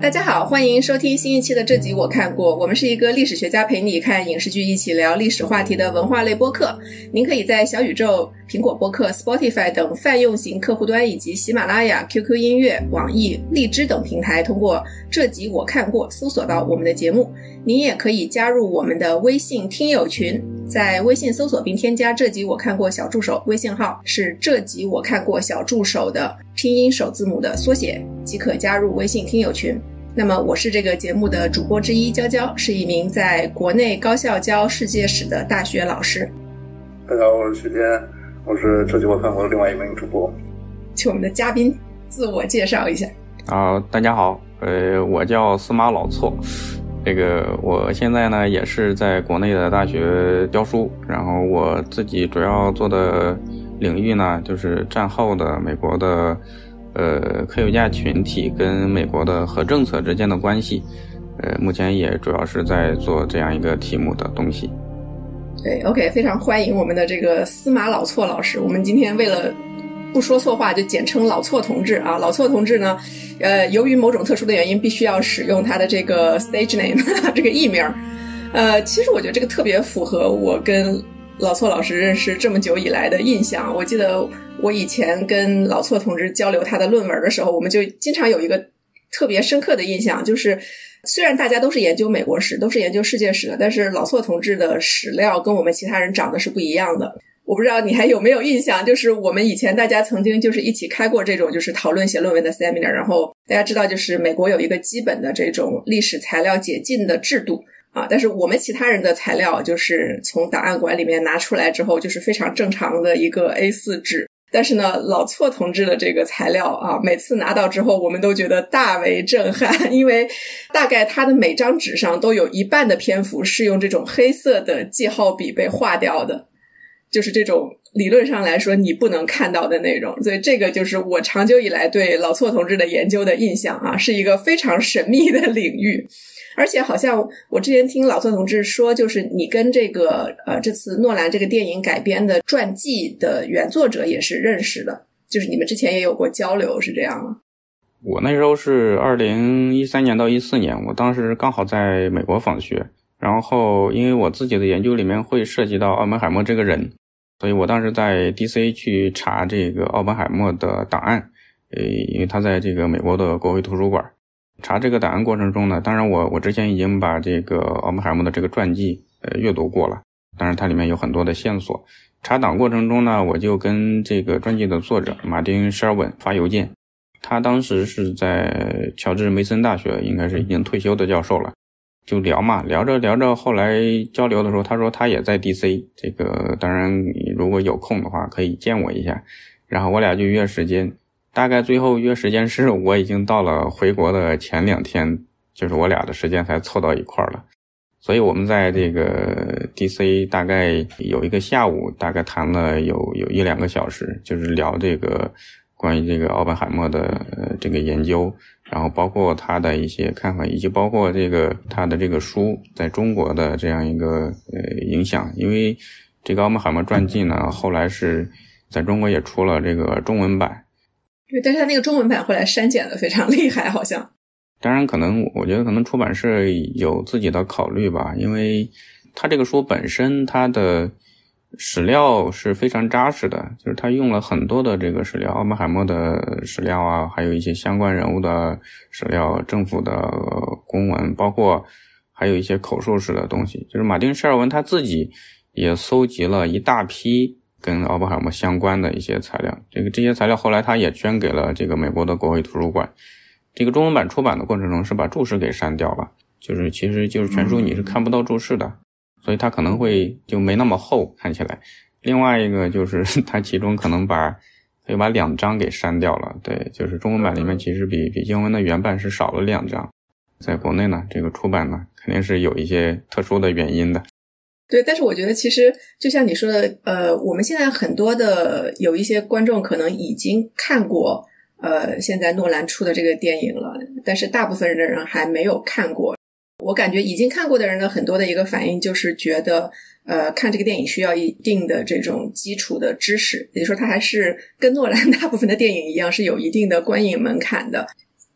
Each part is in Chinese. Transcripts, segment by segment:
大家好，欢迎收听新一期的这集我看过。我们是一个历史学家陪你看影视剧一起聊历史话题的文化类播客。您可以在小宇宙、苹果播客、Spotify 等泛用型客户端以及喜马拉雅、QQ 音乐、网易、荔枝等平台通过这集我看过搜索到我们的节目。您也可以加入我们的微信听友群，在微信搜索并添加这集我看过小助手，微信号是这集我看过小助手的拼音首字母的缩写，即可加入微信听友群。那么我是这个节目的主播之一娇娇，是一名在国内高校教世界史的大学老师。 大家好，我是许天，我是这集我看过的另外一名主播。 请我们的嘉宾自我介绍一下。 大家好，我叫司马老错。我现在呢也是在国内的大学教书，然后我自己主要做的领域呢就是战后的美国的科学家群体跟美国的核政策之间的关系，目前也主要是在做这样一个题目的东西。 对 ，OK， 非常欢迎我们的这个司马老错老师。我们今天为了不说错话，就简称老错同志啊。老错同志呢，由于某种特殊的原因，必须要使用他的这个 stage name 这个艺名。其实我觉得这个特别符合我跟老错老师认识这么久以来的印象。我记得我以前跟老错同志交流他的论文的时候，我们就经常有一个特别深刻的印象，就是虽然大家都是研究美国史，都是研究世界史的，但是老错同志的史料跟我们其他人长得是不一样的。我不知道你还有没有印象，就是我们以前大家曾经就是一起开过这种就是讨论写论文的 seminar， 然后大家知道就是美国有一个基本的这种历史材料解禁的制度啊，但是我们其他人的材料就是从档案馆里面拿出来之后就是非常正常的一个 A4 纸，但是呢老错同志的这个材料啊，每次拿到之后我们都觉得大为震撼，因为大概他的每张纸上都有一半的篇幅是用这种黑色的记号笔被划掉的，就是这种理论上来说你不能看到的内容。所以这个就是我长久以来对老错同志的研究的印象啊，是一个非常神秘的领域。而且好像我之前听老错同志说，就是你跟这个这次诺兰这个电影改编的传记的原作者也是认识的，就是你们之前也有过交流，是这样吗？ 我那时候是2013年到14年，我当时刚好在美国访学，然后因为我自己的研究里面会涉及到奥本海默这个人，所以我当时在 DC 去查这个奥本海默的档案，因为他在这个美国的国会图书馆。查这个档案过程中呢，当然我之前已经把这个奥本海默的这个传记阅读过了，当然它里面有很多的线索。查档过程中呢，我就跟这个传记的作者马丁·舍尔文发邮件，他当时是在乔治梅森大学，应该是已经退休的教授了，就聊嘛，聊着后来交流的时候，他说他也在 DC， 这个当然如果有空的话可以见我一下，然后我俩就约时间。大概最后约时间是我已经到了回国的前2天，就是我俩的时间才凑到一块了。所以我们在这个 DC 大概有一个下午，大概谈了有1-2个小时，就是聊这个关于这个奥本海默的这个研究，然后包括他的一些看法，以及包括这个他的这个书在中国的这样一个影响。因为这个奥本海默传记呢，后来是在中国也出了这个中文版。 对，但是他那个中文版后来删减的非常厉害，好像。 当然我觉得可能出版社有自己的考虑吧，因为他这个书本身它的史料是非常扎实的，就是他用了很多的这个史料，奥本海默的史料啊，还有一些相关人物的史料，政府的公文，包括还有一些口述史的东西。就是马丁·舍尔文他自己也搜集了一大批跟奥本海默相关的一些材料，这些材料后来他也捐给了这个美国的国会图书馆。这个中文版出版的过程中是把注释给删掉了，就是其实就是全书你是看不到注释的，所以它可能会就没那么厚看起来。另外一个就是它其中可能又把2章给删掉了，对，就是中文版里面其实比英文的原版是少了2章。在国内呢，这个出版呢肯定是有一些特殊的原因的。 对，但是我觉得其实就像你说的，我们现在很多的有一些观众可能已经看过现在诺兰出的这个电影了，但是大部分的人还没有看过。我感觉已经看过的人的很多的一个反应就是觉得看这个电影需要一定的这种基础的知识，也就是说它还是跟诺兰大部分的电影一样是有一定的观影门槛的。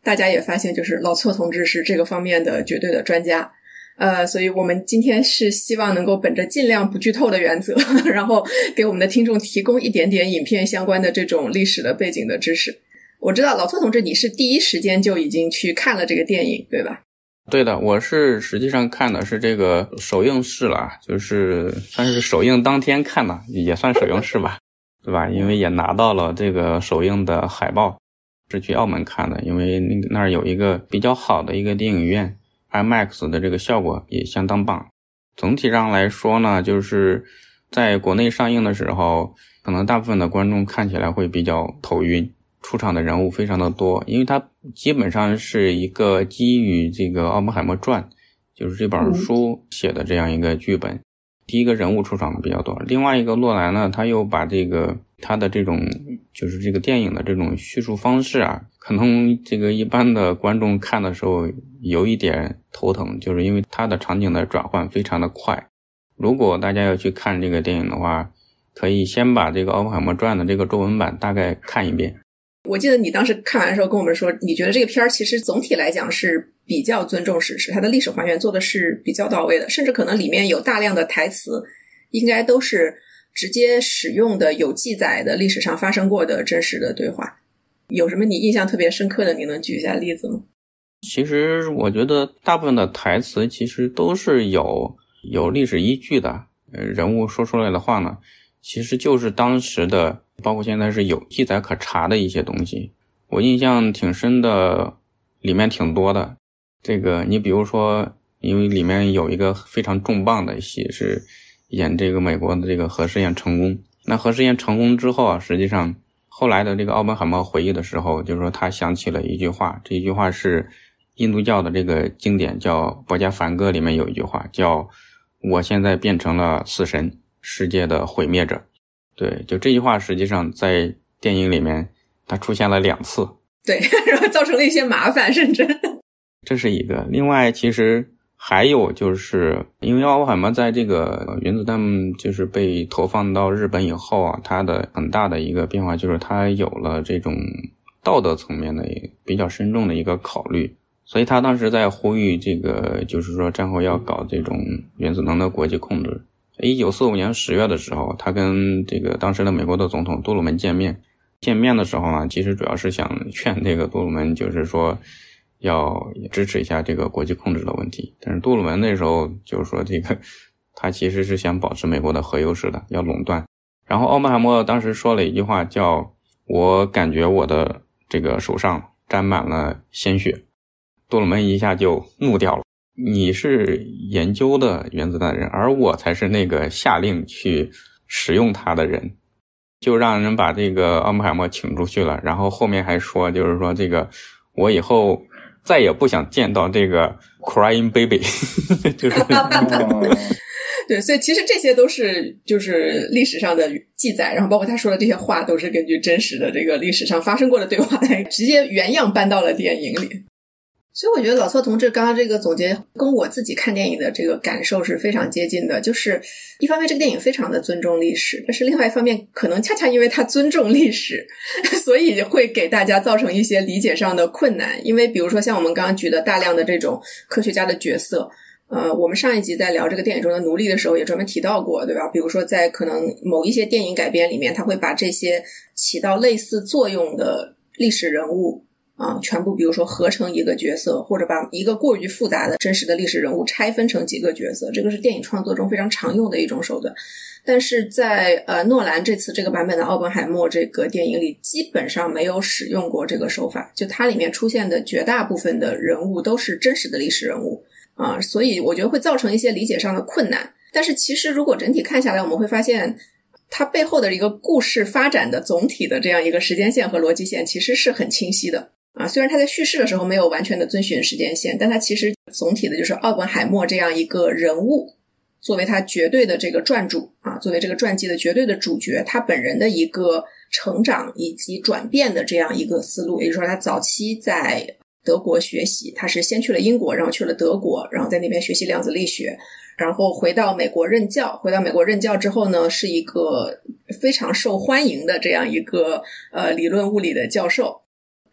大家也发现就是老错同志是这个方面的绝对的专家。所以我们今天是希望能够本着尽量不剧透的原则，然后给我们的听众提供一点点影片相关的这种历史的背景的知识。我知道老错同志你是第一时间就已经去看了这个电影，对吧？ 对的，我是实际上看的是这个首映式了，就是算是首映当天看的，也算首映式吧，对吧？因为也拿到了这个首映的海报，是去澳门看的，因为那儿有一个比较好的一个电影院，IMAX 的这个效果也相当棒。总体上来说呢，就是在国内上映的时候，可能大部分的观众看起来会比较头晕，出场的人物非常的多，因为它基本上是一个基于这个奥本海默传，就是这本书写的这样一个剧本。第一个人物出场的比较多，另外一个诺兰呢，他又把这个他的这种就是这个电影的这种叙述方式啊，可能这个一般的观众看的时候有一点头疼，就是因为他的场景的转换非常的快。如果大家要去看这个电影的话，可以先把这个奥本海默传的这个中文版大概看一遍。 我记得你当时看完的时候跟我们说，你觉得这个片儿其实总体来讲是比较尊重史实，它的历史还原做的是比较到位的，甚至可能里面有大量的台词应该都是直接使用的有记载的历史上发生过的真实的对话。有什么你印象特别深刻的，你能举一下例子吗？ 其实我觉得大部分的台词其实都是有历史依据的，人物说出来的话呢，其实就是当时的，包括现在是有记载可查的一些东西。我印象挺深的，里面挺多的。这个你比如说，因为里面有一个非常重磅的戏是演这个美国的这个核试验成功。那核试验成功之后啊，实际上后来的这个奥本海默回忆的时候，就是说他想起了一句话，这一句话是印度教的这个经典叫博家梵歌里面有一句话叫我现在变成了死神，世界的毁灭者。对，就这句话实际上在电影里面它出现了2次。 对，然后造成了一些麻烦，甚至这是一个。另外其实还有就是因为奥本海默在这个原子弹就是被投放到日本以后啊，它的很大的一个变化就是它有了这种道德层面的比较深重的一个考虑，所以他当时在呼吁这个就是说战后要搞这种原子能的国际控制。1945年10月的时候，他跟这个当时的美国的总统杜鲁门见面的时候呢，其实主要是想劝这个杜鲁门就是说要支持一下这个国际控制的问题，但是杜鲁门那时候就是说这个他其实是想保持美国的核优势的，要垄断。然后奥本海默当时说了一句话叫我感觉我的这个手上沾满了鲜血。杜鲁门一下就怒掉了，你是研究的原子弹的人，而我才是那个下令去使用它的人，就让人把这个奥本海默请出去了。然后后面还说就是说这个我以后再也不想见到这个 crying baby 就是对，所以其实这些都是就是历史上的记载，然后包括他说的这些话都是根据真实的这个历史上发生过的对话来直接原样搬到了电影里。所以我觉得老错同志刚刚这个总结跟我自己看电影的这个感受是非常接近的，就是一方面这个电影非常的尊重历史，但是另外一方面可能恰恰因为它尊重历史，所以会给大家造成一些理解上的困难。因为比如说像我们刚刚举的大量的这种科学家的角色，我们上一集在聊这个电影中的奴隶的时候也专门提到过，对吧？比如说在可能某一些电影改编里面，他会把这些起到类似作用的历史人物全部比如说合成一个角色，或者把一个过于复杂的真实的历史人物拆分成几个角色，这个是电影创作中非常常用的一种手段。但是在诺兰这次这个版本的奥本海默这个电影里基本上没有使用过这个手法，就它里面出现的绝大部分的人物都是真实的历史人物所以我觉得会造成一些理解上的困难。但是其实如果整体看下来，我们会发现它背后的一个故事发展的总体的这样一个时间线和逻辑线其实是很清晰的虽然他在叙事的时候没有完全的遵循时间线，但他其实总体的就是奥本海默这样一个人物作为他绝对的这个传主作为这个传记的绝对的主角，他本人的一个成长以及转变的这样一个思路。也就是说他早期在德国学习，他是先去了英国，然后去了德国，然后在那边学习量子力学，然后回到美国任教之后呢，是一个非常受欢迎的这样一个理论物理的教授。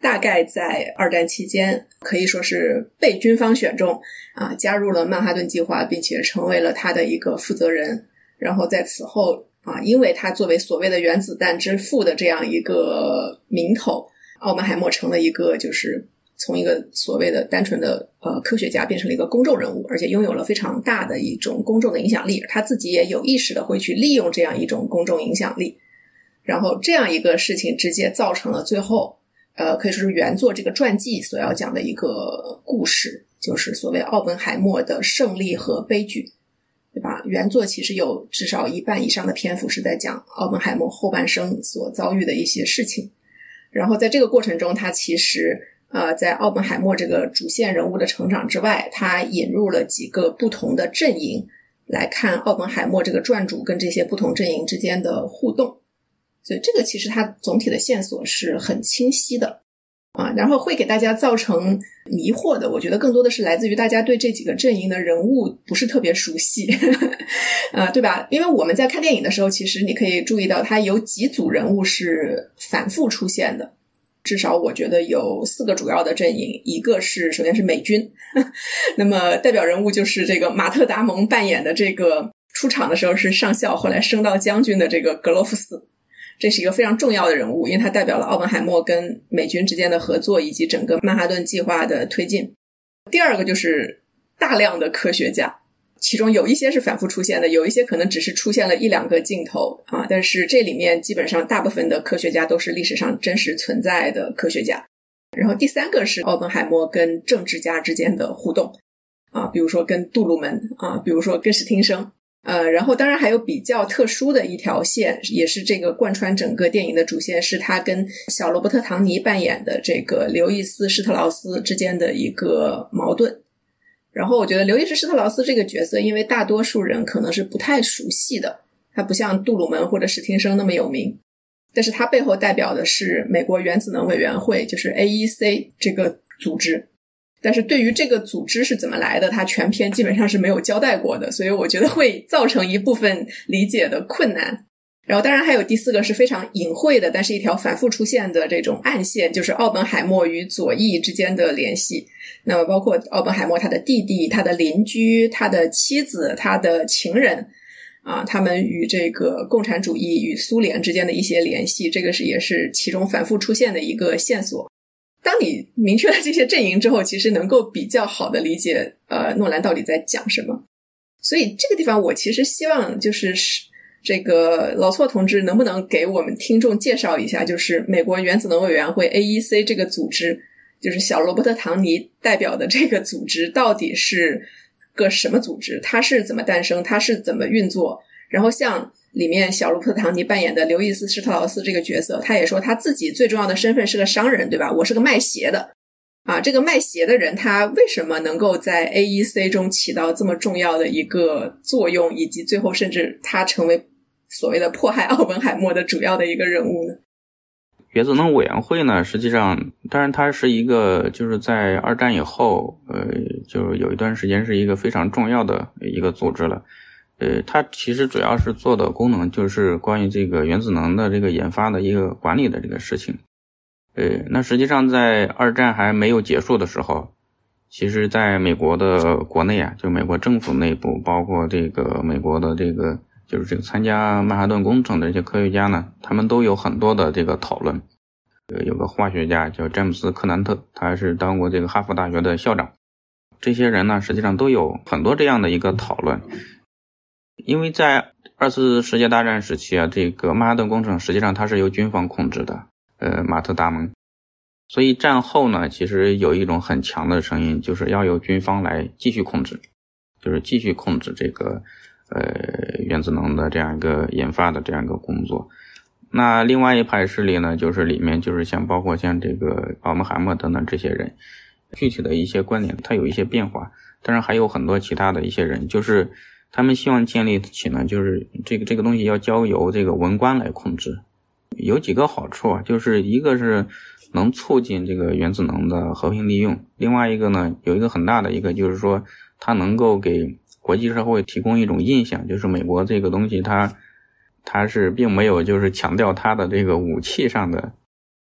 大概在二战期间可以说是被军方选中加入了曼哈顿计划，并且成为了他的一个负责人。然后在此后因为他作为所谓的原子弹之父的这样一个名头，奥本海默成了一个就是从一个所谓的单纯的科学家变成了一个公众人物，而且拥有了非常大的一种公众的影响力，他自己也有意识的会去利用这样一种公众影响力。然后这样一个事情直接造成了最后可以说是原作这个传记所要讲的一个故事，就是所谓奥本海默的胜利和悲剧，对吧？原作其实有至少一半以上的篇幅是在讲奥本海默后半生所遭遇的一些事情。然后在这个过程中，他其实在奥本海默这个主线人物的成长之外，他引入了几个不同的阵营来看奥本海默这个传主跟这些不同阵营之间的互动。所以这个其实它总体的线索是很清晰的然后会给大家造成迷惑的，我觉得更多的是来自于大家对这几个阵营的人物不是特别熟悉对吧？因为我们在看电影的时候，其实你可以注意到它有几组人物是反复出现的，至少我觉得有4个主要的阵营。一个是首先是美军那么代表人物就是这个马特达蒙扮演的这个出场的时候是上校后来升到将军的这个格罗夫斯，这是一个非常重要的人物，因为他代表了奥本海默跟美军之间的合作以及整个曼哈顿计划的推进。第二个就是大量的科学家，其中有一些是反复出现的，有一些可能只是出现了1-2个镜头但是这里面基本上大部分的科学家都是历史上真实存在的科学家。然后第三个是奥本海默跟政治家之间的互动比如说跟杜鲁门比如说跟史汀生然后当然还有比较特殊的一条线，也是这个贯穿整个电影的主线，是他跟小罗伯特·唐尼扮演的这个刘易斯·施特劳斯之间的一个矛盾。然后我觉得刘易斯·施特劳斯这个角色，因为大多数人可能是不太熟悉的，他不像杜鲁门或者史汀生那么有名，但是他背后代表的是美国原子能委员会，就是 AEC 这个组织。但是对于这个组织是怎么来的，它全篇基本上是没有交代过的，所以我觉得会造成一部分理解的困难。然后当然还有第4个是非常隐晦的，但是一条反复出现的这种暗线，就是奥本海默与左翼之间的联系。那么包括奥本海默他的弟弟、他的邻居、他的妻子、他的情人他们与这个共产主义与苏联之间的一些联系，这个也是其中反复出现的一个线索。当你明确了这些阵营之后，其实能够比较好的理解诺兰到底在讲什么。所以这个地方我其实希望就是这个老错同志能不能给我们听众介绍一下，就是美国原子能委员会 AEC 这个组织，就是小罗伯特·唐尼代表的这个组织到底是个什么组织，它是怎么诞生，它是怎么运作。然后像里面小罗伯特·唐尼扮演的刘易斯·施特劳斯这个角色，他也说他自己最重要的身份是个商人，对吧？我是个卖鞋的这个卖鞋的人他为什么能够在 AEC 中起到这么重要的一个作用，以及最后甚至他成为所谓的迫害奥本海默的主要的一个人物呢？ 原子能委员会呢，实际上当然它是一个就是在二战以后就有一段时间是一个非常重要的一个组织了。它其实主要是做的功能就是关于这个原子能的这个研发的一个管理的这个事情。那实际上在二战还没有结束的时候，其实在美国的国内就美国政府内部，包括这个美国的这个就是这个参加曼哈顿工程的这些科学家呢，他们都有很多的这个讨论。有个化学家叫詹姆斯·柯南特，他是当过这个哈佛大学的校长。这些人呢，实际上都有很多这样的一个讨论。因为在2次世界大战时期这个曼哈顿工程实际上它是由军方控制的，马特达蒙。所以战后呢，其实有一种很强的声音，就是要由军方来继续控制，就是继续控制这个原子能的这样一个研发的这样一个工作。那另外一派势力呢，就是里面就是包括像这个奥本海默等等这些人，具体的一些观点它有一些变化，当然还有很多其他的一些人，就是他们希望建立起呢，就是这个东西要交由这个文官来控制。有几个好处就是一个是能促进这个原子能的和平利用，另外一个呢，有一个很大的一个就是说它能够给国际社会提供一种印象，就是美国这个东西它是并没有就是强调它的这个武器上的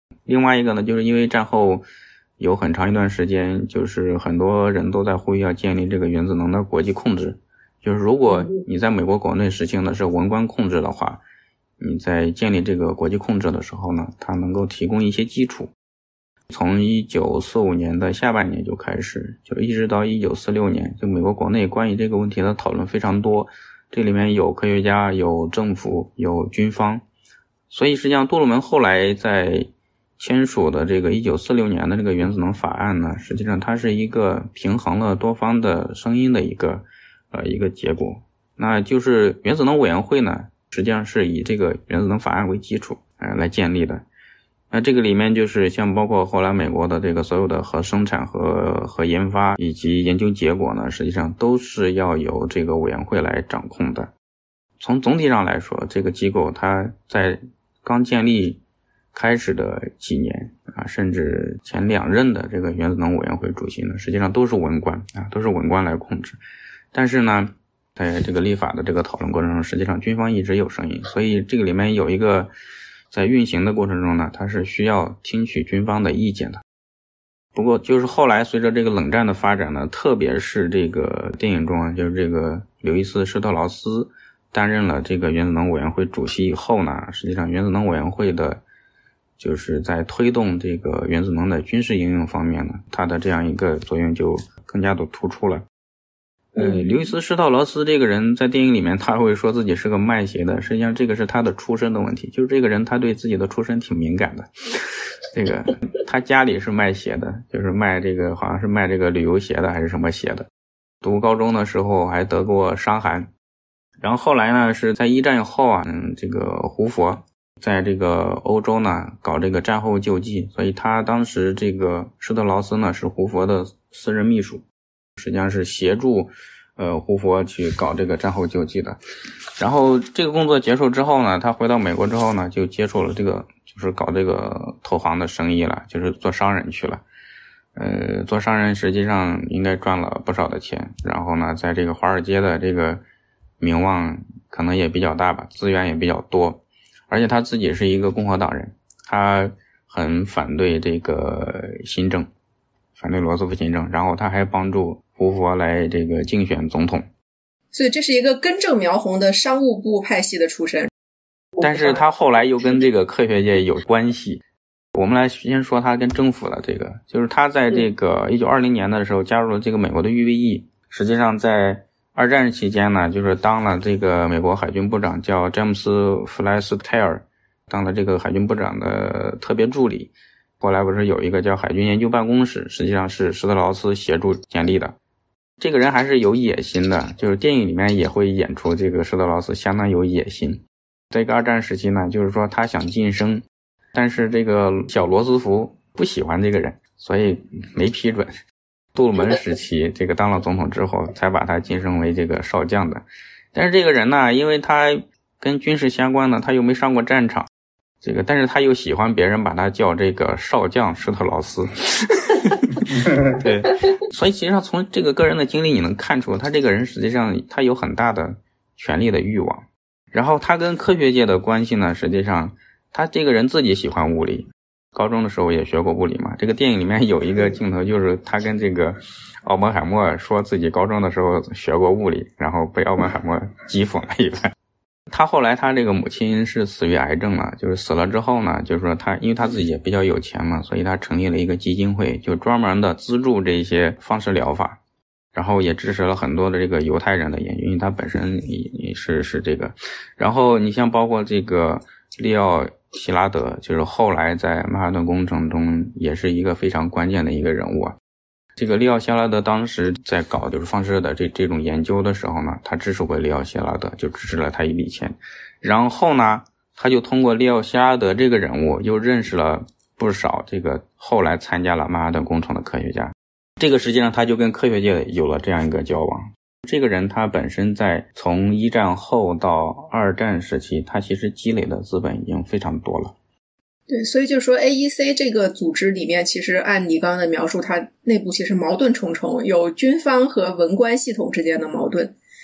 另外一个呢，就是因为战后有很长一段时间，就是很多人都在呼吁要建立这个原子能的国际控制，就是如果你在美国国内实行的是文官控制的话，你在建立这个国际控制的时候呢，它能够提供一些基础。从1945年的下半年就开始，就一直到1946年，就美国国内关于这个问题的讨论非常多，这里面有科学家，有政府，有军方。所以实际上杜鲁门后来在签署的这个1946年的这个原子能法案呢，实际上它是一个平衡了多方的声音的一个结果。那就是原子能委员会呢，实际上是以这个原子能法案为基础来建立的。那这个里面就是像包括后来美国的这个所有的核生产和研发以及研究结果呢，实际上都是要由这个委员会来掌控的。从总体上来说，这个机构它在刚建立开始的几年甚至前2任的这个原子能委员会主席呢，实际上都是文官都是文官来控制。但是呢，在这个立法的这个讨论过程中，实际上军方一直有声音，所以这个里面有一个在运行的过程中呢，它是需要听取军方的意见的。不过就是后来随着这个冷战的发展呢，特别是这个电影中就是这个刘易斯·施特劳斯担任了这个原子能委员会主席以后呢，实际上原子能委员会的就是在推动这个原子能的军事应用方面呢，它的这样一个作用就更加的突出了。刘易斯·施特劳斯这个人在电影里面他会说自己是个卖鞋的，实际上这个是他的出身的问题，就是这个人他对自己的出身挺敏感的。这个他家里是卖鞋的，就是卖这个好像是卖这个旅游鞋的还是什么鞋的。读高中的时候还得过伤寒。然后后来呢是在一战以后这个胡佛在这个欧洲呢搞这个战后救济，所以他当时这个施特劳斯呢是胡佛的私人秘书，实际上是协助胡佛去搞这个战后救济的。然后这个工作结束之后呢，他回到美国之后呢，就接触了这个就是搞这个投行的生意了，就是做商人去了。做商人实际上应该赚了不少的钱，然后呢在这个华尔街的这个名望可能也比较大吧，资源也比较多，而且他自己是一个共和党人，他很反对这个新政，反对罗斯福新政，然后他还帮助胡佛来这个竞选总统， 所以这是一个根正苗红的商务部派系的出身。 但是他后来又跟这个科学界有关系。我们来先说他跟政府的这个，就是他在这个1920年的时候加入了这个美国的预备役，实际上在二战期间呢，就是当了这个美国海军部长，叫詹姆斯·弗莱斯泰尔，当了这个海军部长的特别助理。后来不是有一个叫海军研究办公室，实际上是施特劳斯协助建立的。这个人还是有野心的，就是电影里面也会演出这个施特劳斯相当有野心。这个二战时期呢，就是说他想晋升，但是这个小罗斯福不喜欢这个人，所以没批准。杜鲁门时期这个当了总统之后才把他晋升为这个少将的。但是这个人呢，因为他跟军事相关呢，他又没上过战场，但是他又喜欢别人把他叫这个少将施特劳斯。对，所以实际上从这个个人的经历你能看出他这个人实际上他有很大的权力的欲望。然后他跟科学界的关系呢，实际上他这个人自己喜欢物理，高中的时候也学过物理嘛。这个电影里面有一个镜头，就是他跟这个奥本海默说自己高中的时候学过物理，然后被奥本海默讥讽了一番。他后来他这个母亲是死于癌症了，就是死了之后呢，就是说他因为他自己也比较有钱嘛，所以他成立了一个基金会，就专门的资助这些放射疗法，然后也支持了很多的这个犹太人的研究，因为他本身也是这个。然后你像包括这个利奥希拉德，就是后来在曼哈顿工程中也是一个非常关键的一个人物啊。这个利奥希拉德当时在搞就是放射的这种研究的时候呢，他支持过利奥希拉德，就支持了他一笔钱。然后呢，他就通过利奥希拉德这个人物又认识了不少这个后来参加了曼哈顿工程的科学家。这个实际上他就跟科学界有了这样一个交往。这个人他本身在从一战后到二战时期，他其实积累的资本已经非常多了。 对，所以就是说 AEC 这个组织里面，其实按你刚刚的描述，它内部其实矛盾重重，有军方和文官系统之间的矛盾，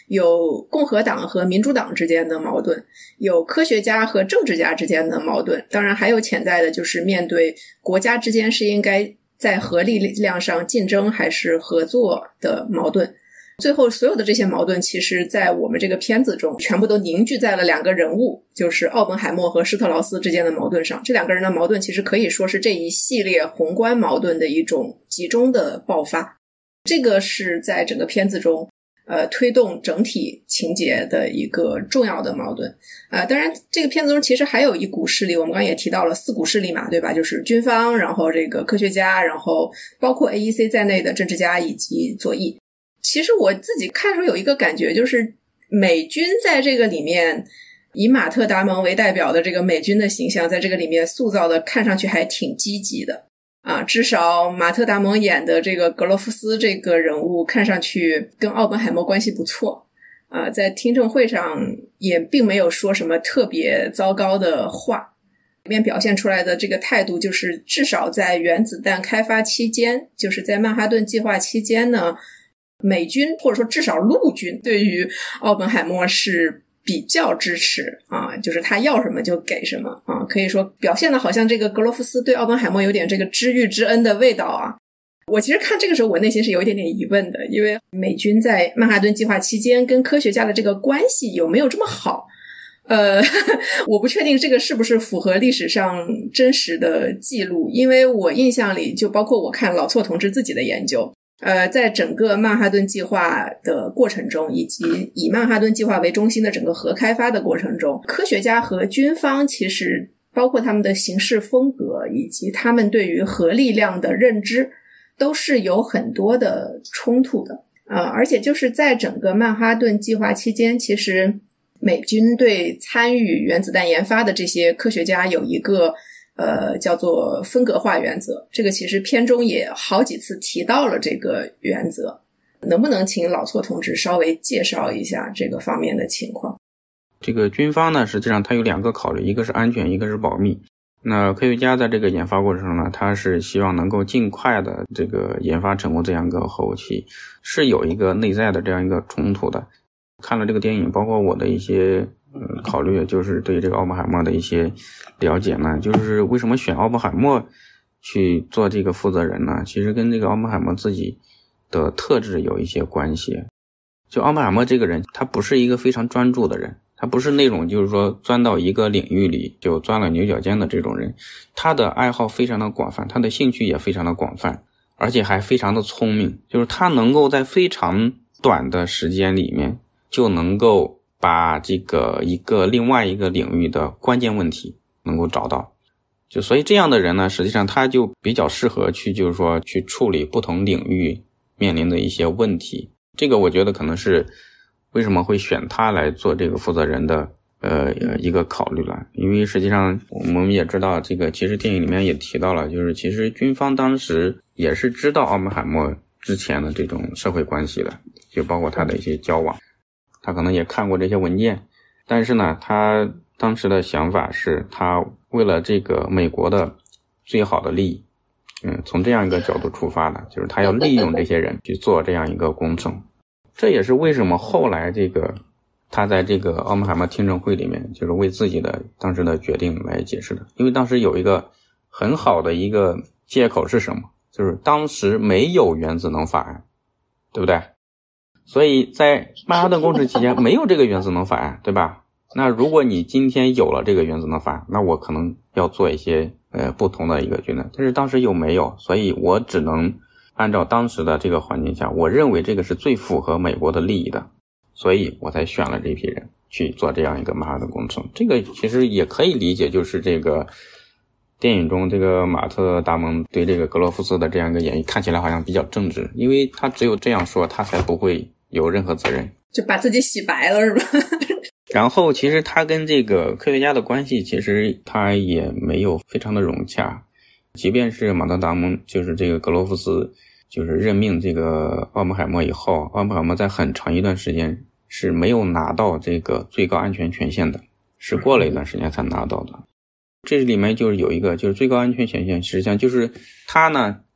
有共和党和民主党之间的矛盾，有科学家和政治家之间的矛盾，当然还有潜在的就是面对国家之间是应该在核力量上竞争还是合作的矛盾。最后所有的这些矛盾其实在我们这个片子中全部都凝聚在了两个人物，就是奥本海默和施特劳斯之间的矛盾上。这两个人的矛盾其实可以说是这一系列宏观矛盾的一种集中的爆发，这个是在整个片子中推动整体情节的一个重要的矛盾。当然这个片子中其实还有一股势力，我们刚刚也提到了4股势力嘛，对吧？就是军方，然后这个科学家，然后包括 AEC 在内的政治家以及左翼。其实我自己看的时候有一个感觉，就是美军在这个里面以马特·达蒙为代表的这个美军的形象在这个里面塑造的看上去还挺积极的至少马特·达蒙演的这个格罗夫斯这个人物看上去跟奥本海默关系不错在听证会上也并没有说什么特别糟糕的话，里面表现出来的这个态度就是至少在原子弹开发期间，就是在曼哈顿计划期间呢，美军或者说至少陆军对于奥本海默是比较支持就是他要什么就给什么可以说表现的好像这个格罗夫斯对奥本海默有点这个知遇之恩的味道我其实看这个时候我内心是有一点点疑问的，因为美军在曼哈顿计划期间跟科学家的这个关系有没有这么好我不确定这个是不是符合历史上真实的记录，因为我印象里就包括我看老错同志自己的研究在整个曼哈顿计划的过程中，以及以曼哈顿计划为中心的整个核开发的过程中，科学家和军方其实包括他们的行事风格以及他们对于核力量的认知都是有很多的冲突的而且就是在整个曼哈顿计划期间，其实美军对参与原子弹研发的这些科学家有一个叫做分隔化原则，这个其实片中也好几次提到了这个原则，能不能请老错同志稍微介绍一下这个方面的情况？ 这个军方呢，实际上它有2个考虑，一个是安全，一个是保密。那科学家在这个研发过程中呢，他是希望能够尽快的这个研发成功这样一个核武器，是有一个内在的这样一个冲突的。看了这个电影，包括我的一些考虑，就是对这个奥本海默的一些了解呢，就是为什么选奥本海默去做这个负责人呢？其实跟这个奥本海默自己的特质有一些关系。就奥本海默这个人，他不是一个非常专注的人，他不是那种就是说钻到一个领域里就钻了牛角尖的这种人，他的爱好非常的广泛，他的兴趣也非常的广泛，而且还非常的聪明，就是他能够在非常短的时间里面就能够把这个另外一个领域的关键问题能够找到。就所以这样的人呢，实际上他就比较适合去就是说去处理不同领域面临的一些问题。这个我觉得可能是为什么会选他来做这个负责人的一个考虑了。因为实际上我们也知道，这个其实电影里面也提到了，就是其实军方当时也是知道奥本海默之前的这种社会关系的，就包括他的一些交往，他可能也看过这些文件，但是呢他当时的想法是他为了这个美国的最好的利益从这样一个角度出发的，就是他要利用这些人去做这样一个工程。这也是为什么后来这个他在这个奥本海默听证会里面就是为自己的当时的决定来解释的。因为当时有一个很好的一个借口是什么，就是当时没有原子能法案，对不对？所以在曼哈顿工程期间没有这个原子能法案，对吧？那如果你今天有了这个原子能法案，那我可能要做一些不同的一个决定，但是当时又没有，所以我只能按照当时的这个环境下，我认为这个是最符合美国的利益的，所以我才选了这批人去做这样一个曼哈顿工程。这个其实也可以理解，就是这个电影中这个马特·达蒙对这个格罗夫斯的这样一个演绎看起来好像比较正直，因为他只有这样说他才不会有任何责任， 就把自己洗白了是吧？ 然后其实他跟这个科学家的关系其实他也没有非常的融洽，即便是马特·达蒙就是这个格罗夫斯就是任命这个奥本海默以后，奥本海默在很长一段时间是没有拿到这个最高安全权限的，是过了一段时间才拿到的。这里面就是有一个就是最高安全权限，实际上就是他呢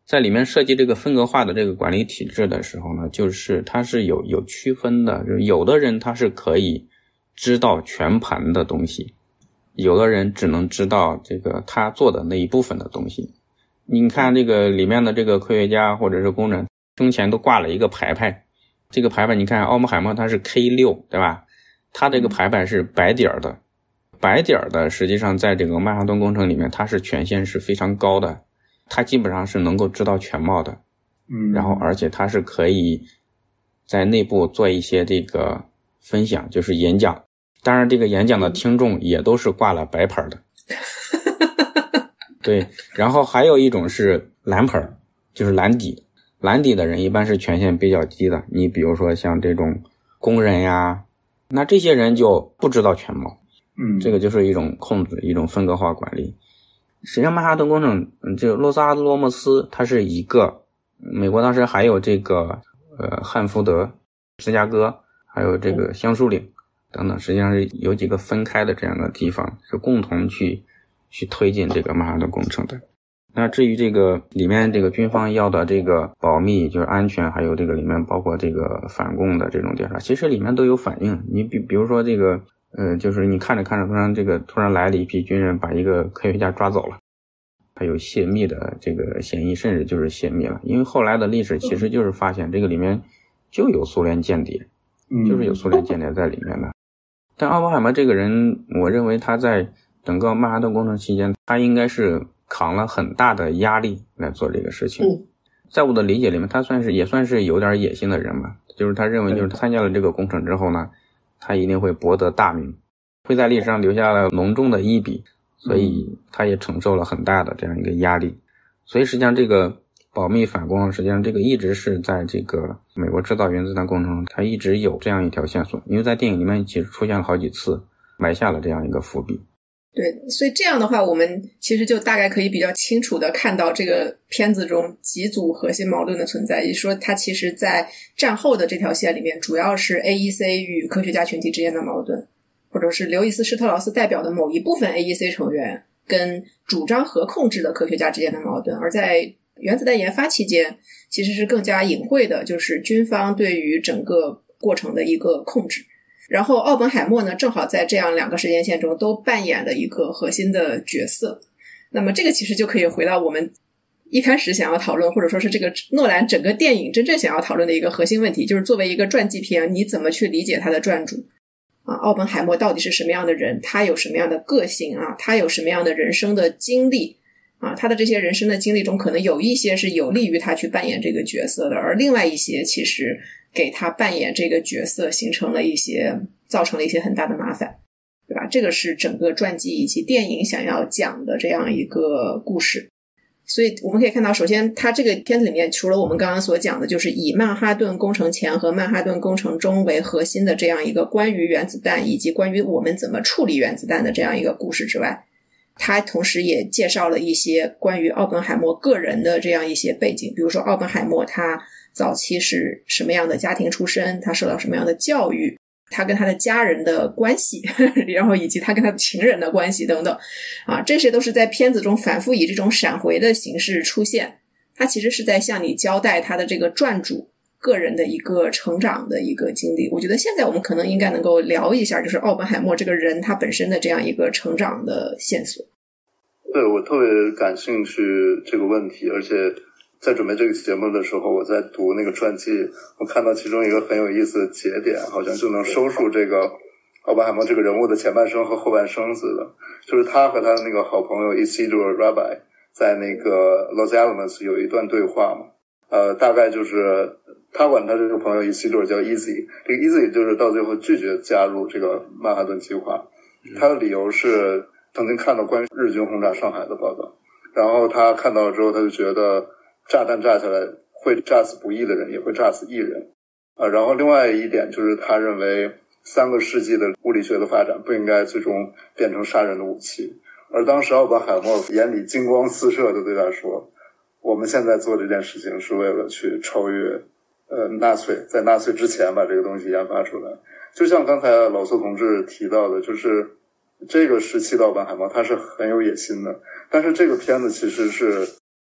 在里面设计这个分隔化的这个管理体制的时候呢，就是它是有区分的，就是有的人他是可以知道全盘的东西，有的人只能知道这个他做的那一部分的东西。你看这个里面的这个科学家或者是工人胸前都挂了一个牌牌，这个牌牌你看奥本海默他是 K6 对吧，他这个牌牌是白点的，白点的实际上在这个曼哈顿工程里面它是权限是非常高的，他基本上是能够知道全貌的，然后而且他是可以在内部做一些这个分享，就是演讲，当然这个演讲的听众也都是挂了白牌的对，然后还有一种是蓝牌，就是蓝底，蓝底的人一般是权限比较低的，你比如说像这种工人呀，那这些人就不知道全貌，这个就是一种控制，一种分割化管理。实际上曼哈顿工程这个洛萨洛莫斯它是一个，美国当时还有这个汉福德、芝加哥，还有这个橡树岭等等，实际上是有几个分开的这样的地方，是共同去推进这个曼哈顿工程的。那至于这个里面这个军方要的这个保密，就是安全，还有这个里面包括这个反共的这种调查，其实里面都有反映。你比如说这个就是你看着突然来了一批军人把一个科学家抓走了，他有泄密的这个嫌疑，甚至就是泄密了。因为后来的历史其实就是发现这个里面就有苏联间谍，就是有苏联间谍在里面的。但奥本海默这个人，我认为他在整个曼哈顿工程期间，他应该是扛了很大的压力来做这个事情。在我的理解里面，他也算是有点野心的人吧，就是他认为就是参加了这个工程之后呢，他一定会博得大名，会在历史上留下了浓重的一笔，所以他也承受了很大的这样一个压力。所以实际上这个保密反攻，实际上这个一直是在这个美国制造原子弹工程，它一直有这样一条线索，因为在电影里面其实出现了好几次，埋下了这样一个伏笔。 对，所以这样的话我们其实就大概可以比较清楚的看到这个片子中几组核心矛盾的存在，也就是说它其实在战后的这条线里面主要是 AEC 与科学家群体之间的矛盾，或者是刘易斯施特劳斯代表的某一部分 AEC 成员跟主张核控制的科学家之间的矛盾，而在原子弹研发期间其实是更加隐晦的，就是军方对于整个过程的一个控制。然后奥本海默呢，正好在这样两个时间线中都扮演了一个核心的角色。那么这个其实就可以回到我们一开始想要讨论，或者说是这个诺兰整个电影真正想要讨论的一个核心问题，就是作为一个传记片，你怎么去理解他的传主啊？奥本海默到底是什么样的人？他有什么样的个性啊？他有什么样的人生的经历啊？他的这些人生的经历中，可能有一些是有利于他去扮演这个角色的，而另外一些其实给他扮演这个角色造成了一些很大的麻烦，对吧？这个是整个传记以及电影想要讲的这样一个故事。所以我们可以看到，首先他这个片子里面除了我们刚刚所讲的就是以曼哈顿工程前和曼哈顿工程中为核心的这样一个关于原子弹以及关于我们怎么处理原子弹的这样一个故事之外，他同时也介绍了一些关于奥本海默个人的这样一些背景，比如说奥本海默他早期是什么样的家庭出身，他受到什么样的教育，他跟他的家人的关系然后以及他跟他的情人的关系等等啊，这些都是在片子中反复以这种闪回的形式出现，他其实是在向你交代他的这个传主个人的一个成长的一个经历。我觉得现在我们可能应该能够聊一下就是奥本海默这个人他本身的这样一个成长的线索。 对，我特别感兴趣这个问题，而且在准备这个节目的时候，我在读那个传记，我看到其中一个很有意思的节点，好像就能收束这个奥本海默这个人物的前半生和后半生似的。就是他和他的那个好朋友 Isidore Rabbi 在那个 Los Alamos 有一段对话嘛，大概就是他管他这个朋友 Isidore 叫 Easy， 这个 Easy 就是到最后拒绝加入这个曼哈顿计划，他的理由是曾经看到关于日军轰炸上海的报道，然后他看到了之后，他就觉得炸弹炸下来会炸死不义的人，也会炸死义人然后另外一点就是他认为3个世纪的物理学的发展不应该最终变成杀人的武器，而当时奥本海默眼里金光四射的对他说，我们现在做这件事情是为了去超越纳粹，在纳粹之前把这个东西研发出来。就像刚才老苏同志提到的，就是这个时期的奥本海默他是很有野心的，但是这个片子其实是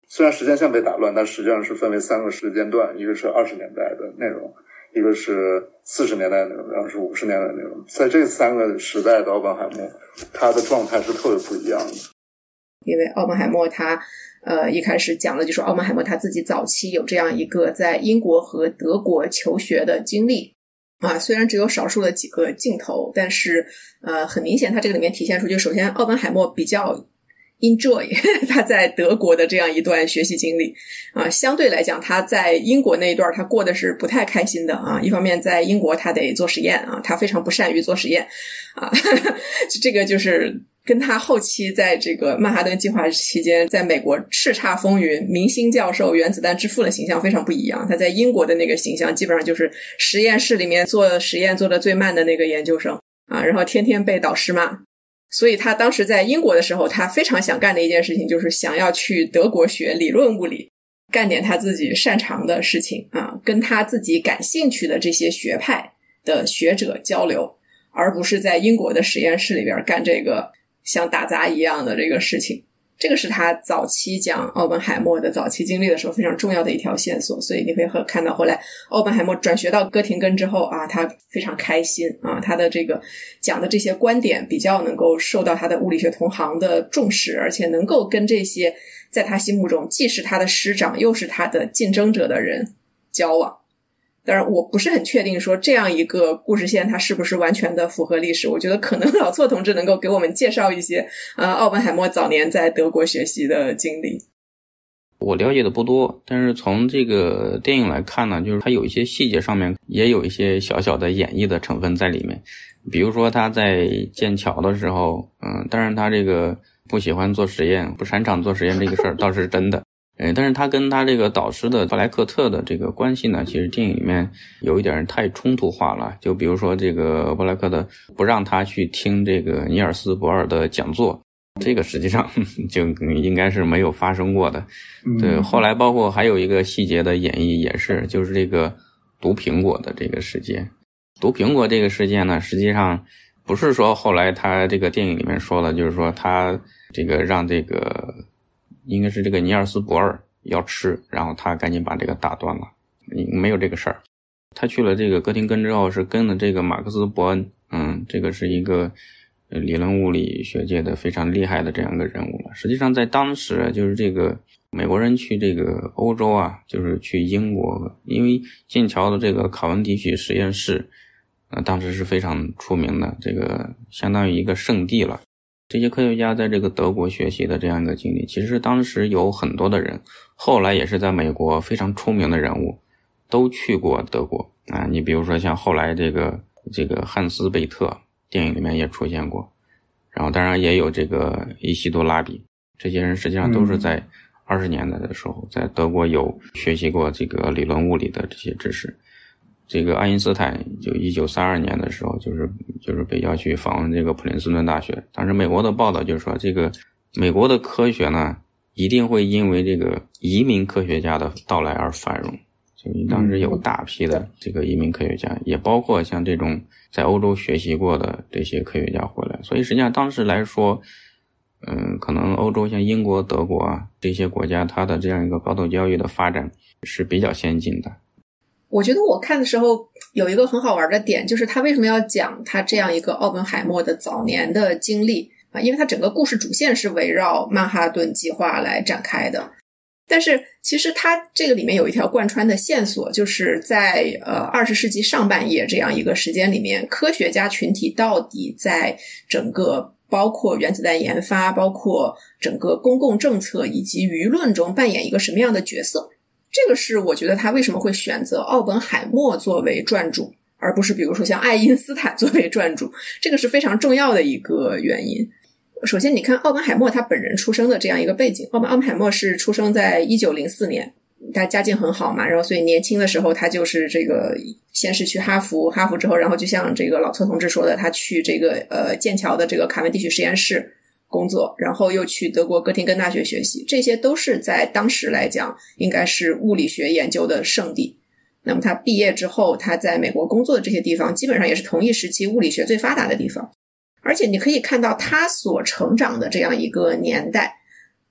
虽然时间线被打乱，但实际上是分为3个时间段，一个是20年代的内容，一个是40年代的内容，然后是50年代的内容。在这3个时代的奥本海默，他的状态是特别不一样的。 因为奥本海默他一开始讲了，就说奥本海默他自己早期有这样一个在英国和德国求学的经历啊，虽然只有少数的几个镜头，但是很明显他这个里面体现出，就首先奥本海默比较enjoy 他在德国的这样一段学习经历啊，相对来讲他在英国那一段他过的是不太开心的啊。一方面在英国他得做实验啊，他非常不善于做实验啊，这个就是跟他后期在这个曼哈顿计划期间在美国叱咤风云明星教授原子弹之父的形象非常不一样。他在英国的那个形象基本上就是实验室里面做实验做得最慢的那个研究生啊，然后天天被导师骂。所以他当时在英国的时候，他非常想干的一件事情就是想要去德国学理论物理，干点他自己擅长的事情啊，跟他自己感兴趣的这些学派的学者交流，而不是在英国的实验室里边干这个像打杂一样的这个事情。这个是他早期讲奥本海默的早期经历的时候非常重要的一条线索。所以你会看到后来奥本海默转学到哥廷根之后啊，他非常开心啊，他的这个讲的这些观点比较能够受到他的物理学同行的重视，而且能够跟这些在他心目中既是他的师长又是他的竞争者的人交往。当然我不是很确定说这样一个故事线它是不是完全的符合历史，我觉得可能老错同志能够给我们介绍一些奥本海默早年在德国学习的经历。 我了解的不多，但是从这个电影来看呢，就是它有一些细节上面也有一些小小的演绎的成分在里面。比如说他在建桥的时候当然他这个不喜欢做实验，不擅长做实验这个事儿倒是真的但是他跟他这个导师的布莱克特的这个关系呢，其实电影里面有一点太冲突化了。就比如说这个布莱克特不让他去听这个尼尔斯·伯尔的讲座，这个实际上就应该是没有发生过的。对，后来包括还有一个细节的演绎也是，就是这个毒苹果的这个事件。毒苹果这个事件呢，实际上不是说后来他这个电影里面说了，就是说他这个让这个应该是这个尼尔斯·伯尔要吃，然后他赶紧把这个打断了，没有这个事儿。他去了这个哥廷根之后是跟了这个马克思·伯恩，这个是一个理论物理学界的非常厉害的这样一个人物了。实际上在当时就是这个美国人去这个欧洲啊，就是去英国，因为剑桥的这个卡文迪许实验室当时是非常出名的，这个相当于一个圣地了。这些科学家在这个德国学习的这样一个经历，其实当时有很多的人，后来也是在美国非常出名的人物，都去过德国啊。你比如说像后来这个汉斯贝特，电影里面也出现过，然后当然也有这个伊西多拉比，这些人实际上都是在20年代的时候，在德国有学习过这个理论物理的这些知识。这个爱因斯坦就1932年的时候就是被邀去访问这个普林斯顿大学。当时美国的报道就是说，这个美国的科学呢一定会因为这个移民科学家的到来而繁荣。所以当时有大批的这个移民科学家，也包括像这种在欧洲学习过的这些科学家回来。所以实际上当时来说可能欧洲像英国、德国啊这些国家，它的这样一个高等教育的发展是比较先进的。 我觉得我看的时候有一个很好玩的点，就是他为什么要讲他这样一个奥本海默的早年的经历啊？因为他整个故事主线是围绕曼哈顿计划来展开的。但是其实他这个里面有一条贯穿的线索，就是在20世纪上半叶这样一个时间里面，科学家群体到底在整个包括原子弹研发，包括整个公共政策以及舆论中扮演一个什么样的角色。这个是我觉得他为什么会选择奥本海默作为传主，而不是比如说像爱因斯坦作为传主，这个是非常重要的一个原因。首先你看奥本海默他本人出生的这样一个背景，奥本海默是出生在1904年，他家境很好嘛，然后所以年轻的时候他就是这个先是去哈佛之后，然后就像这个老错同志说的，他去这个剑桥的这个卡文迪许实验室工作，然后又去德国哥廷根大学学习，这些都是在当时来讲应该是物理学研究的圣地。那么他毕业之后，他在美国工作的这些地方基本上也是同一时期物理学最发达的地方。而且你可以看到他所成长的这样一个年代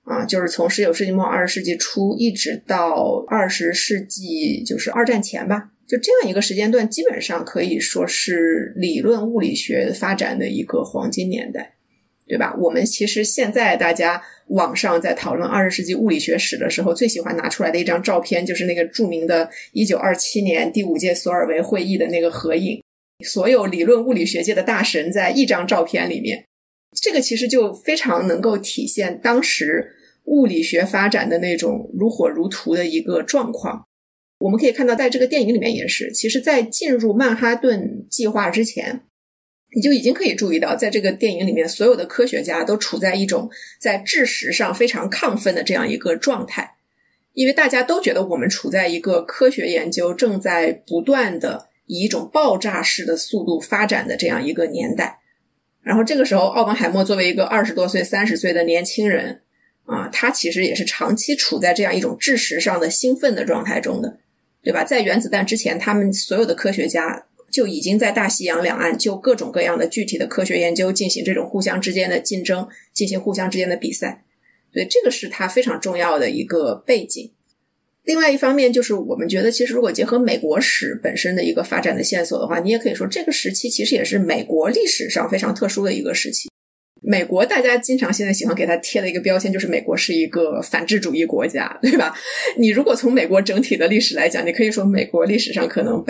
就是从19世纪末20世纪初一直到20世纪就是二战前吧，就这样一个时间段基本上可以说是理论物理学发展的一个黄金年代，对吧？我们其实现在大家网上在讨论20世纪物理学史的时候，最喜欢拿出来的一张照片就是那个著名的1927年第5届索尔维会议的那个合影，所有理论物理学界的大神在一张照片里面。这个其实就非常能够体现当时物理学发展的那种如火如荼的一个状况。我们可以看到在这个电影里面也是，其实在进入曼哈顿计划之前，你就已经可以注意到在这个电影里面所有的科学家都处在一种在知识上非常亢奋的这样一个状态，因为大家都觉得我们处在一个科学研究正在不断的以一种爆炸式的速度发展的这样一个年代。然后这个时候奥本海默作为一个20多岁30岁的年轻人他其实也是长期处在这样一种知识上的兴奋的状态中的，对吧？在原子弹之前，他们所有的科学家就已经在大西洋两岸就各种各样的具体的科学研究进行这种互相之间的竞争，进行互相之间的比赛，所以这个是它非常重要的一个背景。另外一方面就是我们觉得其实如果结合美国史本身的一个发展的线索的话，你也可以说这个时期其实也是美国历史上非常特殊的一个时期。美国大家经常现在喜欢给它贴的一个标签就是美国是一个反智主义国家，对吧？你如果从美国整体的历史来讲，你可以说美国历史上可能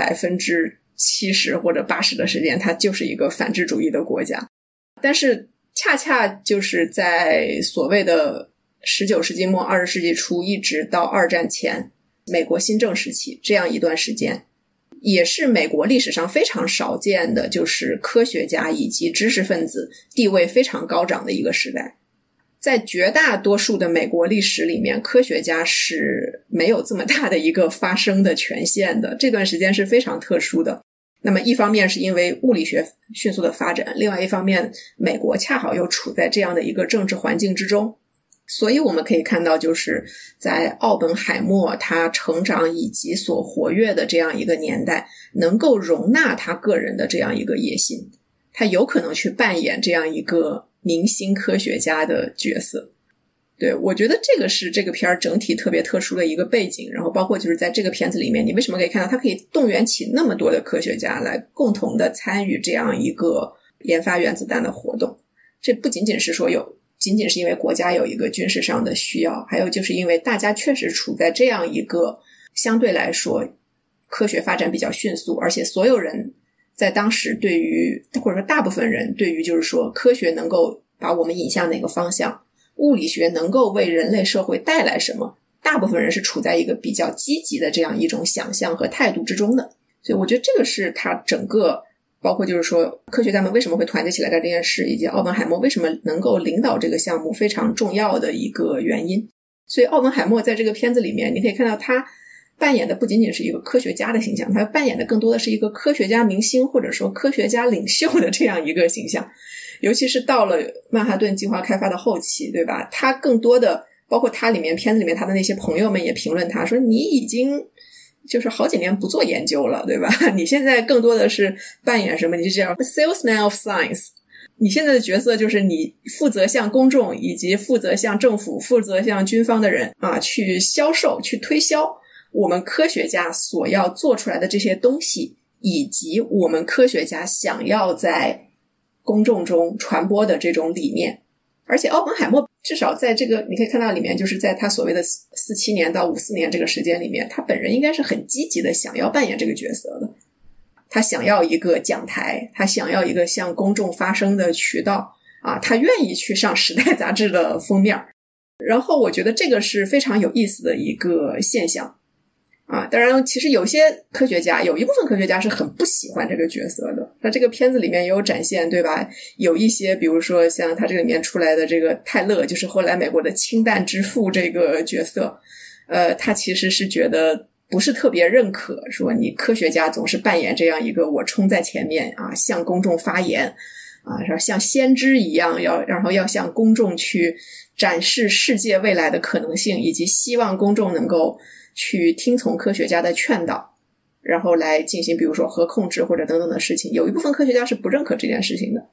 70%或者80%的时间它就是一个反智主义的国家。但是恰恰就是在所谓的19世纪末20世纪初一直到二战前美国新政时期这样一段时间，也是美国历史上非常少见的就是科学家以及知识分子地位非常高涨的一个时代。在绝大多数的美国历史里面，科学家是没有这么大的一个发声的权限的，这段时间是非常特殊的。那么一方面是因为物理学迅速的发展，另外一方面美国恰好又处在这样的一个政治环境之中，所以我们可以看到就是在奥本海默他成长以及所活跃的这样一个年代，能够容纳他个人的这样一个野心，他有可能去扮演这样一个明星科学家的角色。对，我觉得这个是这个片儿整体特别特殊的一个背景，然后包括就是在这个片子里面，你为什么可以看到它可以动员起那么多的科学家来共同的参与这样一个研发原子弹的活动。这不仅仅是说仅仅是因为国家有一个军事上的需要，还有就是因为大家确实处在这样一个相对来说科学发展比较迅速，而且所有人在当时对于或者说大部分人对于就是说科学能够把我们引向哪个方向，物理学能够为人类社会带来什么，大部分人是处在一个比较积极的这样一种想象和态度之中的。所以我觉得这个是他整个包括就是说科学家们为什么会团结起来干这件事，以及奥本海默为什么能够领导这个项目非常重要的一个原因。所以奥本海默在这个片子里面你可以看到他扮演的不仅仅是一个科学家的形象，他扮演的更多的是一个科学家明星或者说科学家领袖的这样一个形象。尤其是到了曼哈顿计划开发的后期，对吧？他更多的包括他片子里面他的那些朋友们也评论他说，你已经就是好几年不做研究了，对吧？你现在更多的是扮演什么？你是叫 salesman of science， 你现在的角色就是你负责向公众以及负责向政府负责向军方的人去销售去推销我们科学家所要做出来的这些东西，以及我们科学家想要在公众中传播的这种理念。而且奥本海默至少在这个你可以看到里面，就是在他所谓的47年到54年这个时间里面，他本人应该是很积极的想要扮演这个角色的。他想要一个讲台，他想要一个向公众发声的渠道他愿意去上时代杂志的封面。然后我觉得这个是非常有意思的一个现象当然其实有些科学家有一部分科学家是很不喜欢这个角色的，那这个片子里面也有展现，对吧？有一些比如说像他这个里面出来的这个泰勒，就是后来美国的氢弹之父这个角色他其实是觉得不是特别认可，说你科学家总是扮演这样一个我冲在前面向公众发言像先知一样然后要向公众去展示世界未来的可能性，以及希望公众能够去听从科学家的劝导，然后来进行比如说核控制或者等等的事情。有一部分科学家是不认可这件事情的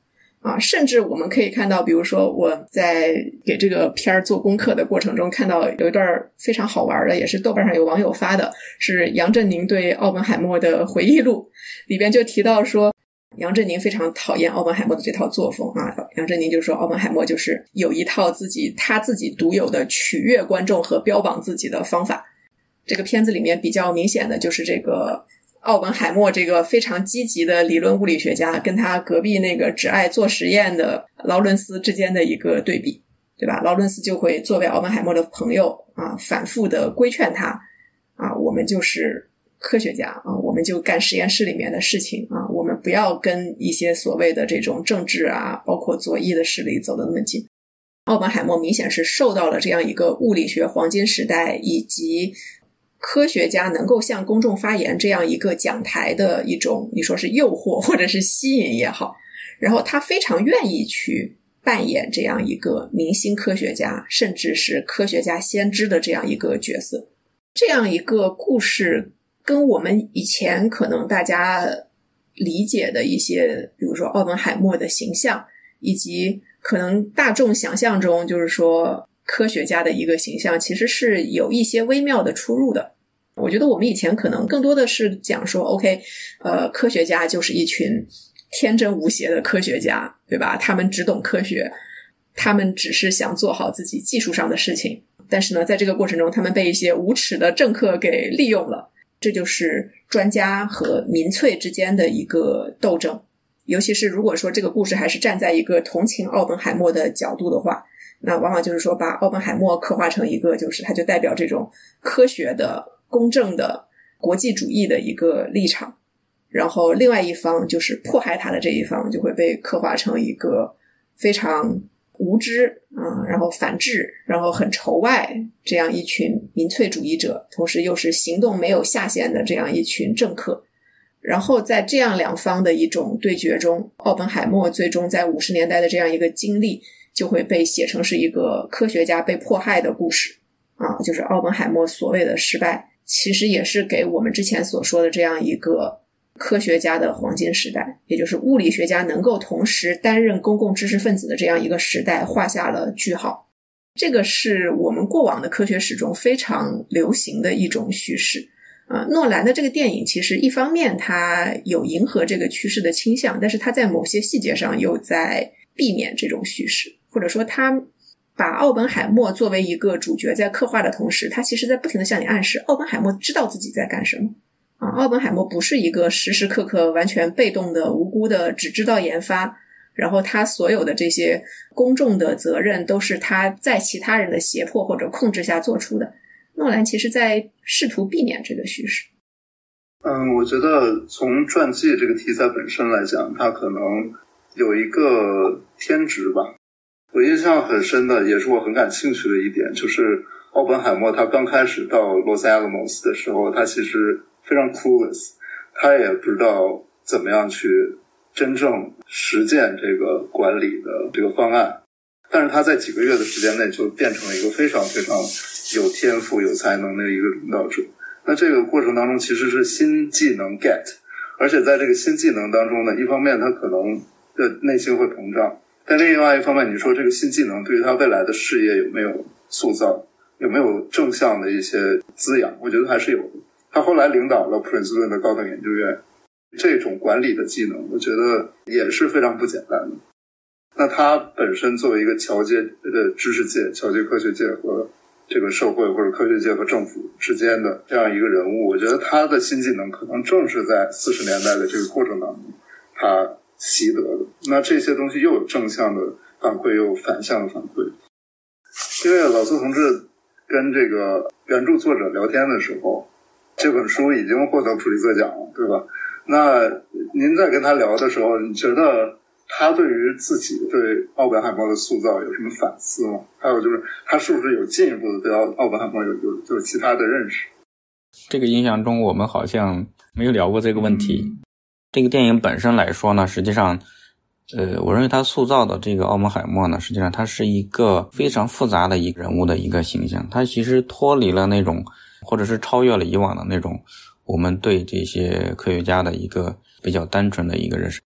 甚至我们可以看到，比如说我在给这个片儿做功课的过程中，看到有一段非常好玩的，也是豆瓣上有网友发的，是杨振宁对奥本海默的回忆录，里边就提到说杨振宁非常讨厌奥本海默的这套作风杨振宁就说奥本海默就是有一套他自己独有的取悦观众和标榜自己的方法。这个片子里面比较明显的就是这个奥本海默这个非常积极的理论物理学家跟他隔壁那个只爱做实验的劳伦斯之间的一个对比，对吧？劳伦斯就会作为奥本海默的朋友反复的规劝他我们就是科学家我们就干实验室里面的事情我们不要跟一些所谓的这种政治包括左翼的势力走得那么近。奥本海默明显是受到了这样一个物理学黄金时代以及科学家能够向公众发言这样一个讲台的一种你说是诱惑或者是吸引也好，然后他非常愿意去扮演这样一个明星科学家甚至是科学家先知的这样一个角色。这样一个故事跟我们以前可能大家理解的一些比如说奥本海默的形象以及可能大众想象中就是说科学家的一个形象其实是有一些微妙的出入的。我觉得我们以前可能更多的是讲说 OK 科学家就是一群天真无邪的科学家，对吧？他们只懂科学，他们只是想做好自己技术上的事情，但是呢在这个过程中他们被一些无耻的政客给利用了。这就是专家和民粹之间的一个斗争，尤其是如果说这个故事还是站在一个同情奥本海默的角度的话，那往往就是说把奥本海默刻画成一个就是他就代表这种科学的公正的国际主义的一个立场，然后另外一方就是迫害他的这一方就会被刻画成一个非常无知然后反智然后很仇外这样一群民粹主义者，同时又是行动没有下限的这样一群政客。然后在这样两方的一种对决中，奥本海默最终在50年代的这样一个经历就会被写成是一个科学家被迫害的故事就是奥本海默所谓的失败其实也是给我们之前所说的这样一个科学家的黄金时代，也就是物理学家能够同时担任公共知识分子的这样一个时代画下了句号。这个是我们过往的科学史中非常流行的一种叙事诺兰的这个电影其实一方面它有迎合这个趋势的倾向，但是它在某些细节上又在避免这种叙事，或者说他把奥本海默作为一个主角在刻画的同时，他其实在不停地向你暗示奥本海默知道自己在干什么奥本海默不是一个时时刻刻完全被动的无辜的只知道研发，然后他所有的这些公众的责任都是他在其他人的胁迫或者控制下做出的。诺兰其实在试图避免这个叙事。 我觉得从传记这个题材本身来讲，它可能有一个天职吧。我印象很深的也是我很感兴趣的一点，就是奥本海默他刚开始到 Los Alamos 的时候，他其实非常 clueless， 他也不知道怎么样去真正实践这个管理的这个方案，但是他在几个月的时间内就变成了一个非常非常有天赋有才能的一个领导者。那这个过程当中其实是新技能 get， 而且在这个新技能当中呢，一方面他可能的内心会膨胀，但另外一方面你说这个新技能对于他未来的事业有没有塑造，有没有正向的一些滋养，我觉得还是有的。他后来领导了普林斯顿的高等研究院，这种管理的技能我觉得也是非常不简单的。那他本身作为一个桥接的知识界、桥接科学界和这个社会或者科学界和政府之间的这样一个人物，我觉得他的新技能可能正是在40年代的这个过程当中他习得的。那这些东西又有正向的反馈又有反向的反馈。因为老苏同志跟这个原著作者聊天的时候，这本书已经获得普利策奖了，对吧？那您在跟他聊的时候，你觉得他对于自己对奥本海默的塑造有什么反思吗？还有就是他是不是有进一步的对奥本海默有其他的认识？ 这个印象中我们好像没有聊过这个问题。这个电影本身来说呢，实际上我认为他塑造的这个奥本海默呢，实际上他是一个非常复杂的一个人物的一个形象，他其实脱离了那种或者是超越了以往的那种我们对这些科学家的一个比较单纯的一个认识。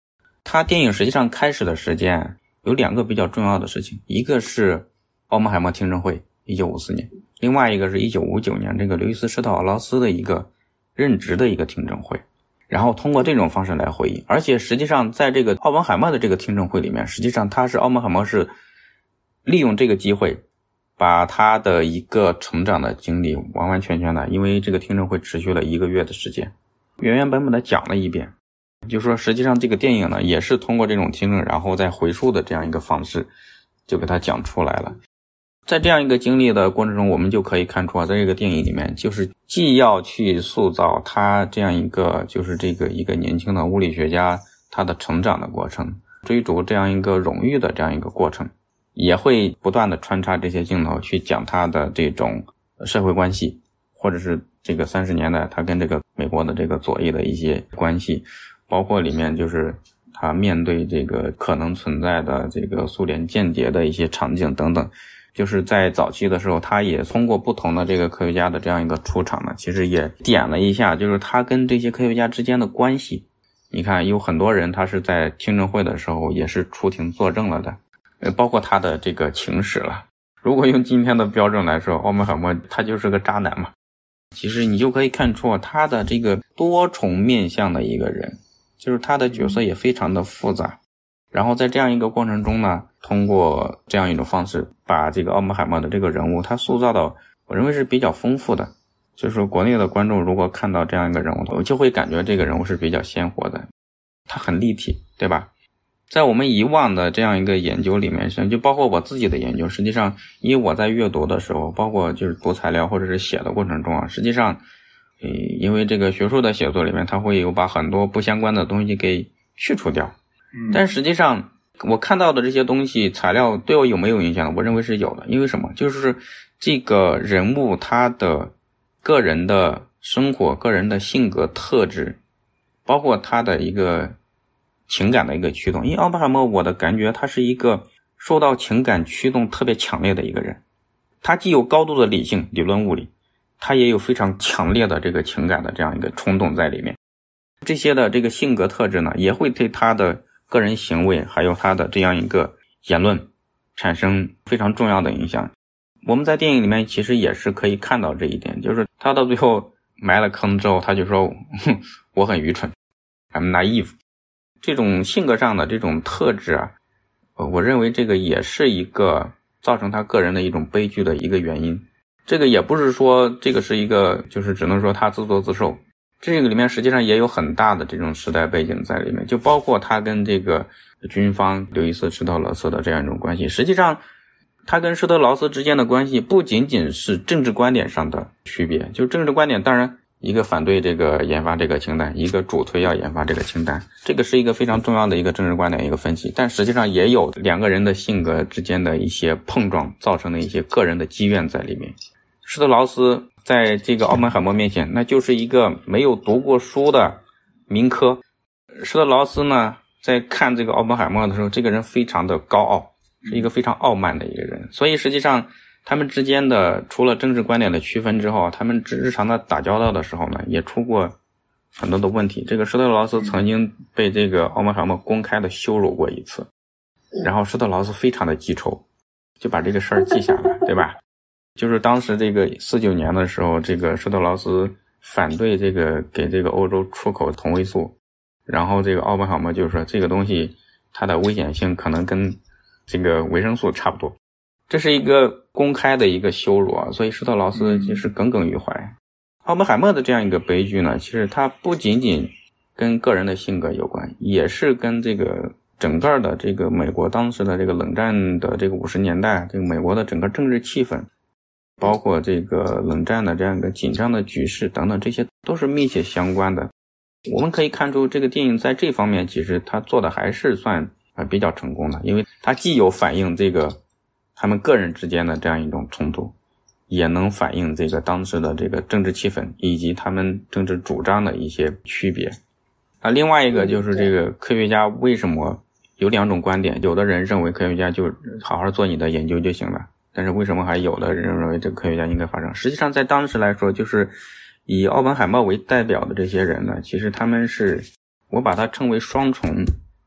他电影实际上开始的时间有2个比较重要的事情，一个是奥本海默听证会1954年，另外一个是1959年这个刘易斯·施特劳斯的一个任职的一个听证会，然后通过这种方式来回应。而且实际上在这个奥本海默的这个听证会里面，实际上奥本海默是利用这个机会把他的一个成长的经历完完全全的，因为这个听证会持续了1个月的时间，原原本本的讲了一遍。就是说实际上这个电影呢也是通过这种听证然后再回溯的这样一个方式就给他讲出来了。在这样一个经历的过程中，我们就可以看出在这个电影里面就是既要去塑造他这样一个就是这个一个年轻的物理学家他的成长的过程，追逐这样一个荣誉的这样一个过程，也会不断的穿插这些镜头去讲他的这种社会关系，或者是这个30年代他跟这个美国的这个左翼的一些关系，包括里面就是他面对这个可能存在的这个苏联间谍的一些场景等等。就是在早期的时候，他也通过不同的这个科学家的这样一个出场呢，其实也点了一下就是他跟这些科学家之间的关系。你看有很多人他是在听证会的时候也是出庭作证了的，包括他的这个情史了。如果用今天的标准来说，奥本海默他就是个渣男嘛。其实你就可以看出他的这个多重面向的一个人，就是他的角色也非常的复杂。然后在这样一个过程中呢，通过这样一种方式把这个奥本海默的这个人物他塑造到我认为是比较丰富的。就是说国内的观众如果看到这样一个人物，我就会感觉这个人物是比较鲜活的，他很立体，对吧？在我们以往的这样一个研究里面，就包括我自己的研究，实际上因为我在阅读的时候，包括就是读材料或者是写的过程中啊，实际上因为这个学术的写作里面它会有把很多不相关的东西给去除掉，但实际上我看到的这些东西材料对我有没有影响？我认为是有的。因为什么？就是这个人物他的个人的生活、个人的性格特质，包括他的一个情感的一个驱动。因为奥本海默我的感觉他是一个受到情感驱动特别强烈的一个人，他既有高度的理性理论物理，他也有非常强烈的这个情感的这样一个冲动在里面。这些的这个性格特质呢，也会对他的个人行为还有他的这样一个言论产生非常重要的影响。我们在电影里面其实也是可以看到这一点，就是他到最后埋了坑之后，他就说我很愚蠢 I'm naive。 这种性格上的这种特质啊，我认为这个也是一个造成他个人的一种悲剧的一个原因。这个也不是说这个是一个就是只能说他自作自受，这个里面实际上也有很大的这种时代背景在里面，就包括他跟这个军方刘易斯·施特劳斯的这样一种关系。实际上他跟施特劳斯之间的关系不仅仅是政治观点上的区别，就政治观点当然一个反对这个研发这个氢弹，一个主推要研发这个氢弹，这个是一个非常重要的一个政治观点一个分析，但实际上也有两个人的性格之间的一些碰撞造成的一些个人的积怨在里面。施特劳斯在这个奥本海默面前那就是一个没有读过书的民科，施特劳斯呢在看这个奥本海默的时候，这个人非常的高傲，是一个非常傲慢的一个人，所以实际上他们之间的除了政治观点的区分之后，他们日常的打交道的时候呢，也出过很多的问题。这个施特劳斯曾经被这个奥本海默公开的羞辱过一次，然后施特劳斯非常的记仇，就把这个事儿记下来，对吧？就是当时这个49年的时候，这个施特劳斯反对这个给这个欧洲出口同位素，然后这个奥本海默就说这个东西它的危险性可能跟这个维生素差不多，这是一个公开的一个羞辱啊，所以施特劳斯就是耿耿于怀。奥本海默的这样一个悲剧呢，其实它不仅仅跟个人的性格有关，也是跟这个整个的这个美国当时的这个冷战的这个50年代，这个美国的整个政治气氛，包括这个冷战的这样一个紧张的局势等等，这些都是密切相关的。我们可以看出这个电影在这方面其实它做的还是算比较成功的，因为它既有反映这个他们个人之间的这样一种冲突，也能反映这个当时的这个政治气氛以及他们政治主张的一些区别。另外一个就是这个科学家为什么有两种观点，有的人认为科学家就好好做你的研究就行了，但是为什么还有的人认为这个科学家应该发生？实际上在当时来说，就是以奥本海默为代表的这些人呢，其实他们是我把它称为双重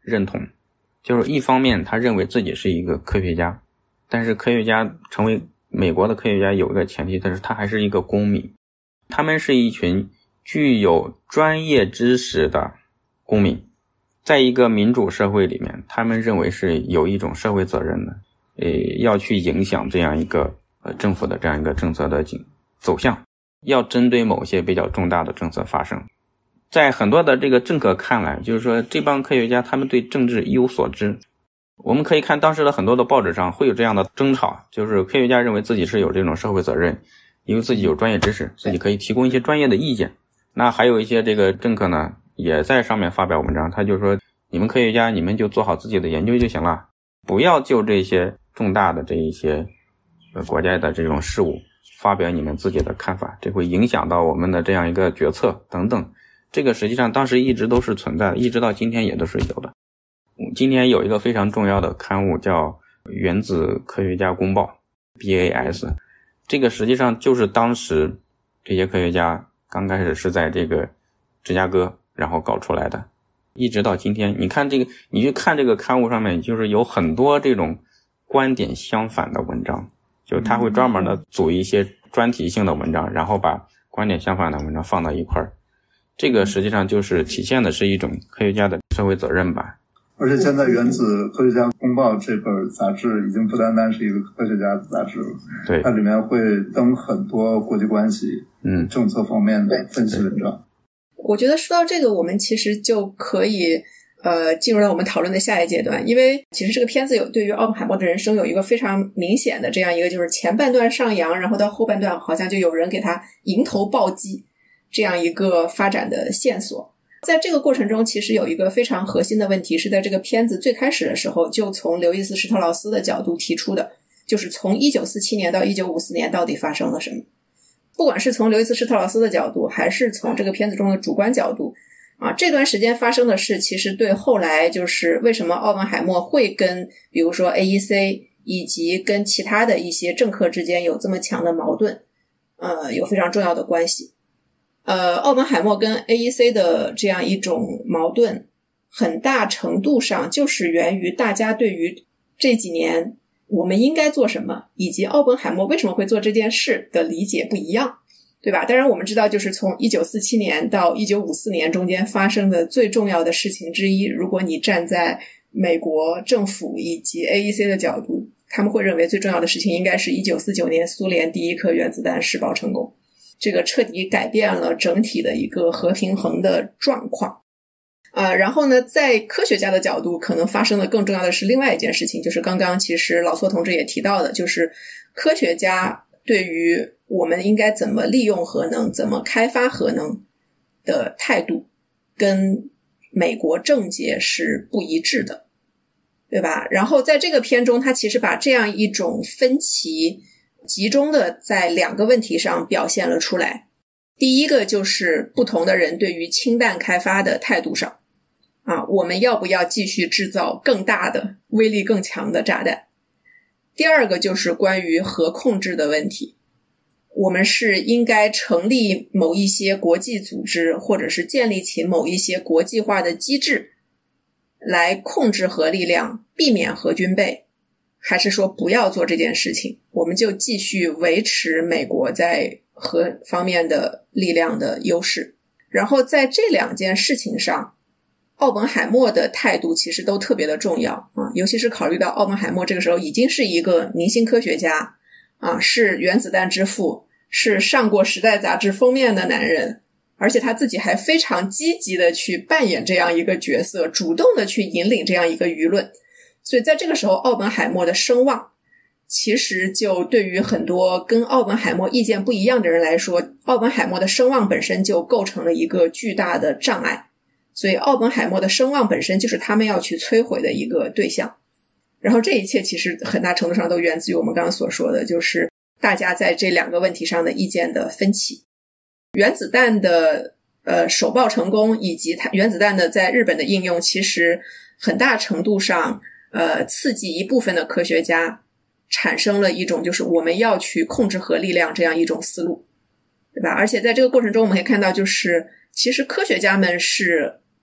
认同，就是一方面他认为自己是一个科学家，但是科学家成为美国的科学家有一个前提，就是他还是一个公民，他们是一群具有专业知识的公民，在一个民主社会里面，他们认为是有一种社会责任的，要去影响这样一个政府的这样一个政策的走向，要针对某些比较重大的政策发生。在很多的这个政客看来，就是说这帮科学家他们对政治一无所知。我们可以看当时的很多的报纸上会有这样的争吵，就是科学家认为自己是有这种社会责任，因为自己有专业知识，自己可以提供一些专业的意见。那还有一些这个政客呢，也在上面发表文章，他就说你们科学家你们就做好自己的研究就行了，不要就这些重大的这一些国家的这种事务发表你们自己的看法，这会影响到我们的这样一个决策等等。这个实际上当时一直都是存在的，一直到今天也都是有的。今天有一个非常重要的刊物叫原子科学家公报 BAS， 这个实际上就是当时这些科学家刚开始是在这个芝加哥然后搞出来的，一直到今天。你看这个，你去看这个刊物上面就是有很多这种观点相反的文章，就他会专门的组一些专题性的文章，然后把观点相反的文章放到一块儿。这个实际上就是体现的是一种科学家的社会责任吧。 而且现在《原子科学家公报》这本杂志已经不单单是一个科学家的杂志了， 对， 它里面会登很多国际关系、政策方面的分析文章。 我觉得说到这个，我们其实就可以进入到我们讨论的下一阶段，因为其实这个片子对于奥本海默的人生有一个非常明显的这样一个，就是前半段上扬，然后到后半段好像就有人给他迎头暴击这样一个发展的线索。在这个过程中，其实有一个非常核心的问题是在这个片子最开始的时候就从刘易斯施特劳斯的角度提出的，就是从1947年到1954年到底发生了什么。不管是从刘易斯施特劳斯的角度还是从这个片子中的主观角度这段时间发生的事其实对后来就是为什么奥本海默会跟比如说 AEC 以及跟其他的一些政客之间有这么强的矛盾有非常重要的关系。奥本海默跟 AEC 的这样一种矛盾很大程度上就是源于大家对于这几年我们应该做什么以及奥本海默为什么会做这件事的理解不一样，对吧？当然我们知道就是从1947年到1954年中间发生的最重要的事情之一，如果你站在美国政府以及 AEC 的角度，他们会认为最重要的事情应该是1949年苏联第一颗原子弹试爆成功，这个彻底改变了整体的一个核平衡的状况。然后呢，在科学家的角度，可能发生的更重要的是另外一件事情，就是刚刚其实老错同志也提到的，就是科学家对于我们应该怎么利用核能、怎么开发核能的态度，跟美国政界是不一致的，对吧？然后在这个片中，他其实把这样一种分歧集中的在两个问题上表现了出来。第一个就是不同的人对于氢弹开发的态度上我们要不要继续制造更大的威力更强的炸弹。第二个就是关于核控制的问题，我们是应该成立某一些国际组织，或者是建立起某一些国际化的机制来控制核力量，避免核军备，还是说不要做这件事情，我们就继续维持美国在核方面的力量的优势。然后在这两件事情上，奥本海默的态度其实都特别的重要尤其是考虑到奥本海默这个时候已经是一个明星科学家是原子弹之父，是上过时代杂志封面的男人，而且他自己还非常积极的去扮演这样一个角色，主动的去引领这样一个舆论。所以在这个时候，奥本海默的声望其实就对于很多跟奥本海默意见不一样的人来说，奥本海默的声望本身就构成了一个巨大的障碍，所以奥本海默的声望本身就是他们要去摧毁的一个对象。然后这一切其实很大程度上都源自于我们刚刚所说的，就是大家在这两个问题上的意见的分歧。原子弹的首爆成功以及原子弹的在日本的应用，其实很大程度上刺激一部分的科学家产生了一种就是我们要去控制核力量这样一种思路，对吧？而且在这个过程中我们可以看到，就是其实科学家们是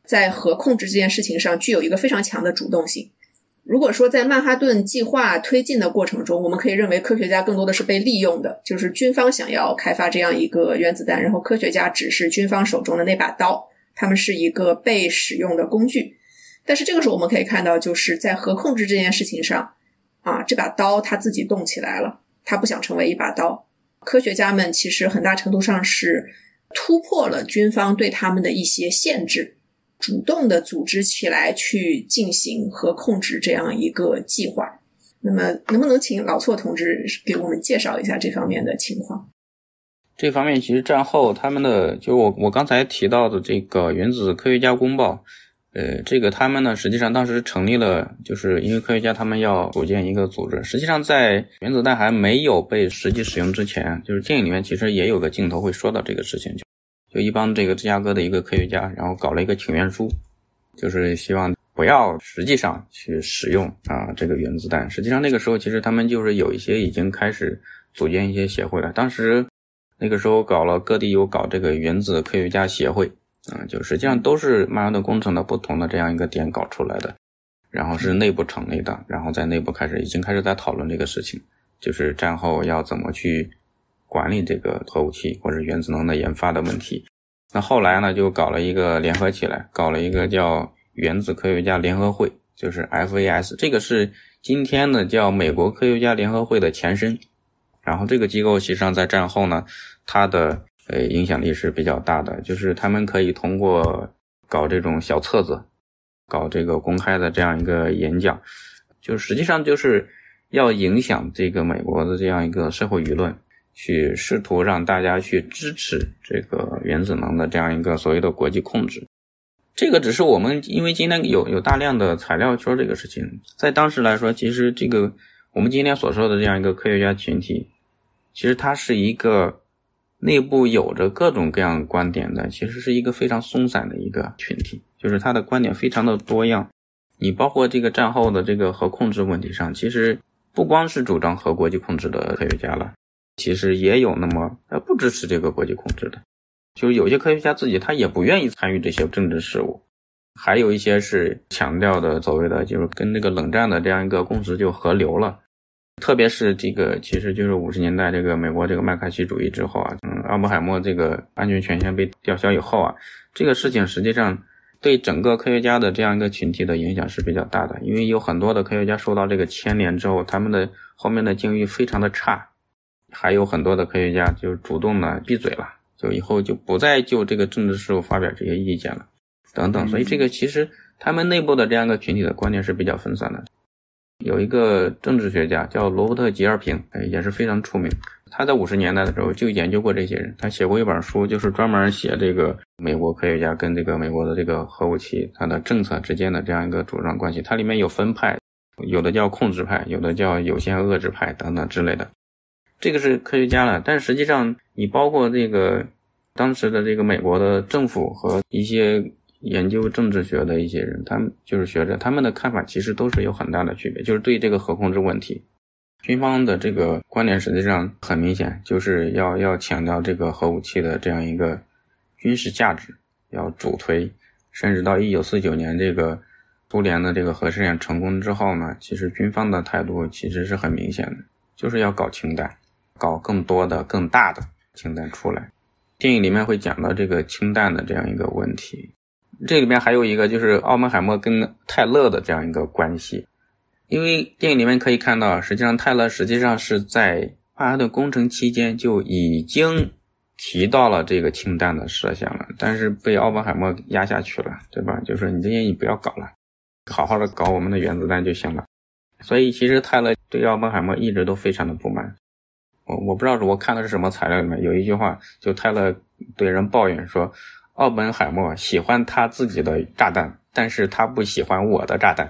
在核控制这件事情上具有一个非常强的主动性。如果说在曼哈顿计划推进的过程中，我们可以认为科学家更多的是被利用的，就是军方想要开发这样一个原子弹，然后科学家只是军方手中的那把刀，他们是一个被使用的工具。但是这个时候我们可以看到，就是在核控制这件事情上这把刀它自己动起来了，它不想成为一把刀。科学家们其实很大程度上是突破了军方对他们的一些限制，主动的组织起来去进行核控制这样一个计划。那么能不能请老错同志给我们介绍一下这方面的情况？ 这方面其实战后他们的就我刚才提到的这个原子科学家公报，这个他们呢实际上当时成立了，就是因为科学家他们要组建一个组织。实际上在原子弹还没有被实际使用之前，就是电影里面其实也有个镜头会说到这个事情，就一帮这个芝加哥的一个科学家，然后搞了一个请愿书，就是希望不要实际上去使用这个原子弹。实际上那个时候其实他们就是有一些已经开始组建一些协会了，当时那个时候各地有搞这个原子科学家协会就实际上都是曼哈顿工程的不同的这样一个点搞出来的，然后是内部成立的，然后在内部已经开始在讨论这个事情，就是战后要怎么去管理这个核武器或者原子能的研发的问题。那后来呢就搞了一个联合起来，搞了一个叫原子科学家联合会，就是 FAS， 这个是今天的叫美国科学家联合会的前身。然后这个机构实际上在战后呢，它的影响力是比较大的，就是他们可以通过搞这种小册子，搞这个公开的这样一个演讲，就实际上就是要影响这个美国的这样一个社会舆论，去试图让大家去支持这个原子能的这样一个所谓的国际控制。这个只是我们因为今天有大量的材料说这个事情，在当时来说，其实这个我们今天所说的这样一个科学家群体，其实它是一个内部有着各种各样观点的，其实是一个非常松散的一个群体，就是它的观点非常的多样。你包括这个战后的这个核控制问题上，其实不光是主张核国际控制的科学家了，其实也有那么不支持这个国际控制的，就是有些科学家自己他也不愿意参与这些政治事务，还有一些是强调的所谓的就是跟那个冷战的这样一个共识就合流了。特别是这个其实就是50年代这个美国这个麦卡锡主义之后奥本海默这个安全权限被吊销以后这个事情实际上对整个科学家的这样一个群体的影响是比较大的，因为有很多的科学家受到这个牵连之后，他们的后面的境遇非常的差，还有很多的科学家就主动的闭嘴了，就以后就不再就这个政治事务发表这些意见了等等。所以这个其实他们内部的这样一个群体的观念是比较分散的。有一个政治学家叫罗伯特·吉尔平，也是非常出名，他在50年代的时候就研究过这些人，他写过一本书，就是专门写这个美国科学家跟这个美国的这个核武器它的政策之间的这样一个主张关系。它里面有分派，有的叫控制派，有的叫有限遏制派等等之类的，这个是科学家了。但实际上你包括这个当时的这个美国的政府和一些研究政治学的一些人，他们就是学者，他们的看法其实都是有很大的区别，就是对这个核控制问题，军方的这个观点实际上很明显，就是要强调这个核武器的这样一个军事价值，要主推，甚至到1949年这个苏联的这个核试验成功之后呢，其实军方的态度其实是很明显的，就是要搞氢弹，搞更多的更大的氢弹出来。电影里面会讲到这个氢弹的这样一个问题。这里面还有一个就是奥本海默跟泰勒的这样一个关系，因为电影里面可以看到，实际上泰勒实际上是在曼哈顿工程期间就已经提到了这个氢弹的设想了，但是被奥本海默压下去了，对吧？就说你这些你不要搞了，好好的搞我们的原子弹就行了。所以其实泰勒对奥本海默一直都非常的不满。我不知道我看的是什么材料里面有一句话，就泰勒对人抱怨说，奥本海默喜欢他自己的炸弹，但是他不喜欢我的炸弹。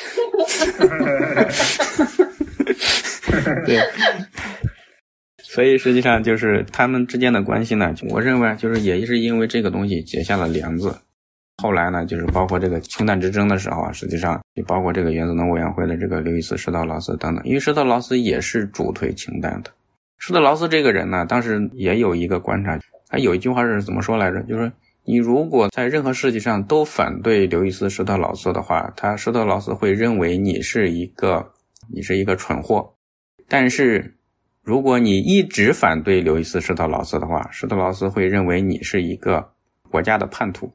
对，所以实际上就是他们之间的关系呢，我认为就是也是因为这个东西结下了梁子。后来呢，就是包括这个氢弹之争的时候实际上就包括这个原子能委员会的这个刘易斯·施特劳斯等等，因为施特劳斯也是主推氢弹的。施特劳斯这个人呢，当时也有一个观察，他有一句话是怎么说来着，就是说你如果在任何事情上都反对刘易斯·施特劳斯的话，施特劳斯会认为你是一个蠢货。但是如果你一直反对刘易斯·施特劳斯的话，施特劳斯会认为你是一个国家的叛徒。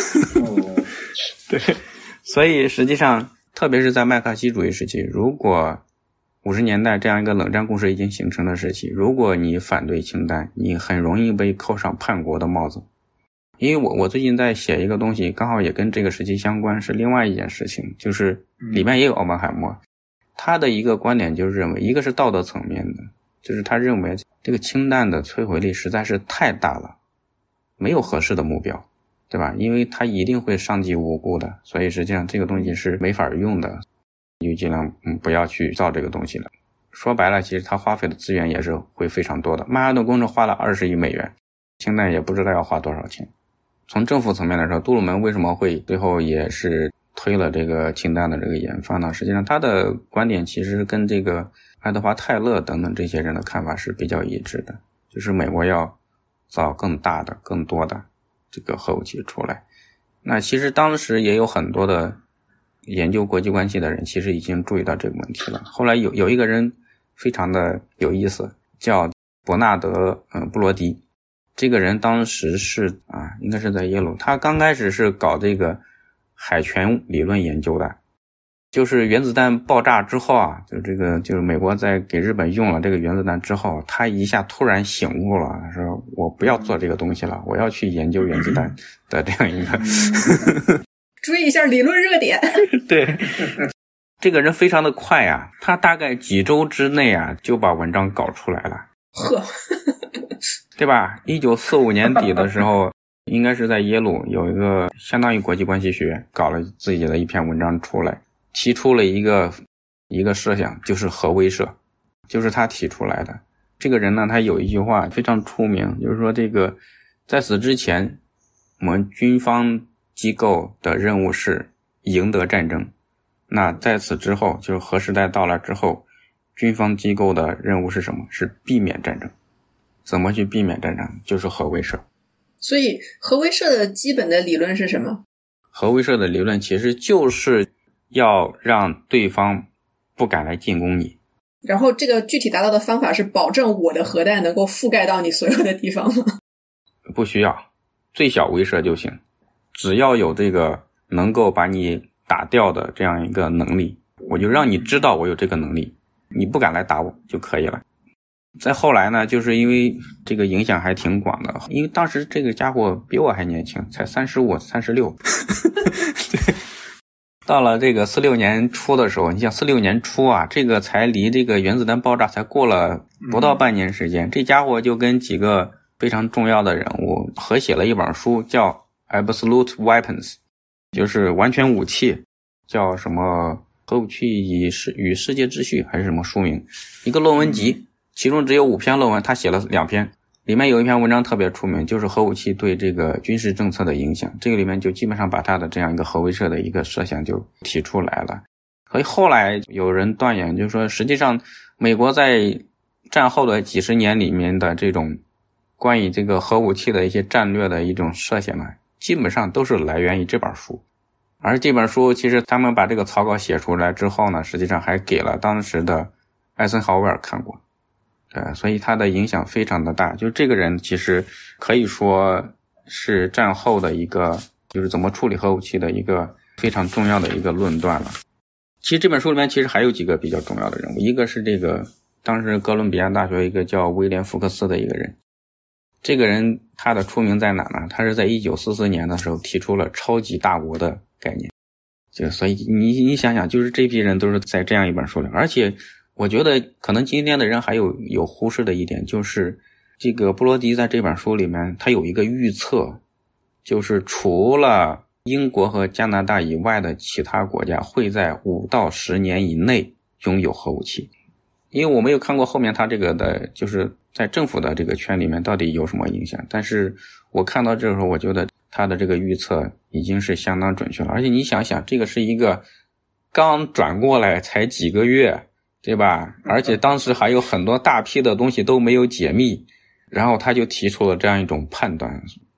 对，所以实际上特别是在麦卡锡主义时期，如果50年代这样一个冷战共识已经形成的时期，如果你反对氢弹，你很容易被扣上叛国的帽子。因为我最近在写一个东西，刚好也跟这个时期相关，是另外一件事情，就是里面也有奥本海默，他的一个观点就是认为，一个是道德层面的，就是他认为这个氢弹的摧毁力实在是太大了，没有合适的目标，对吧？因为它一定会伤及无辜的，所以实际上这个东西是没法用的，就尽量不要去造这个东西了。说白了，其实它花费的资源也是会非常多的。曼哈顿工程花了20亿美元，氢弹也不知道要花多少钱。从政府层面来说，杜鲁门为什么会最后也是推了这个氢弹的这个研发呢？实际上他的观点其实跟这个爱德华·泰勒等等这些人的看法是比较一致的，就是美国要造更大的更多的这个核武器出来。那其实当时也有很多的研究国际关系的人其实已经注意到这个问题了。后来有一个人非常的有意思，叫伯纳德布罗迪。这个人当时是应该是在耶鲁，他刚开始是搞这个海权理论研究的，就是原子弹爆炸之后就是美国在给日本用了这个原子弹之后，他一下突然醒悟了，他说我不要做这个东西了，我要去研究原子弹的这样一个注意一下理论热点。 对，这个人非常的快啊，他大概几周之内就把文章搞出来了。 呵， 对吧？1945年底的时候，应该是在耶鲁有一个相当于国际关系学院搞了自己的一篇文章出来，提出了一个设想，就是核威慑，就是他提出来的。这个人呢，他有一句话非常出名，就是说这个在此之前，我们军方机构的任务是赢得战争，那在此之后，就是核时代到来之后，军方机构的任务是什么？是避免战争。怎么去避免战争？就是核威慑。 所以核威慑的基本的理论是什么？ 核威慑的理论其实就是要让对方不敢来进攻你。 然后这个具体达到的方法是保证我的核弹能够覆盖到你所有的地方吗？ 不需要，最小威慑就行，只要有这个能够把你打掉的这样一个能力，我就让你知道我有这个能力，你不敢来打我就可以了。再后来呢，就是因为这个影响还挺广的，因为当时这个家伙比我还年轻，才35、36。对，到了这个46年初的时候，你想46年初这个才离这个原子弹爆炸才过了不到半年时间，这家伙就跟几个非常重要的人物合写了一本书，叫 Absolute Weapons， 就是完全武器，叫什么核武器与世界秩序还是什么书名，一个论文集，其中只有5篇论文，他写了2篇，里面有一篇文章特别出名，就是核武器对这个军事政策的影响，这个里面就基本上把他的这样一个核威慑的一个设想就提出来了。所以后来有人断言，就是说实际上美国在战后的几十年里面的这种关于这个核武器的一些战略的一种设想呢，基本上都是来源于这本书。而这本书其实他们把这个草稿写出来之后呢，实际上还给了当时的艾森豪威尔看过。所以他的影响非常的大，就这个人其实可以说是战后的一个就是怎么处理核武器的一个非常重要的一个论断了。其实这本书里面其实还有几个比较重要的人物，一个是这个当时哥伦比亚大学一个叫威廉福克斯的一个人，这个人他的出名在哪呢？他是在1944年的时候提出了超级大国的概念，所以你想想，就是这批人都是在这样一本书里，而且我觉得可能今天的人还有忽视的一点，就是这个布罗迪在这本书里面他有一个预测，就是除了英国和加拿大以外的其他国家会在5到10年以内拥有核武器。因为我没有看过后面他这个的就是在政府的这个圈里面到底有什么影响，但是我看到这个时候我觉得他的这个预测已经是相当准确了。而且你想想，这个是一个刚转过来才几个月，对吧？而且当时还有很多大批的东西都没有解密，然后他就提出了这样一种判断，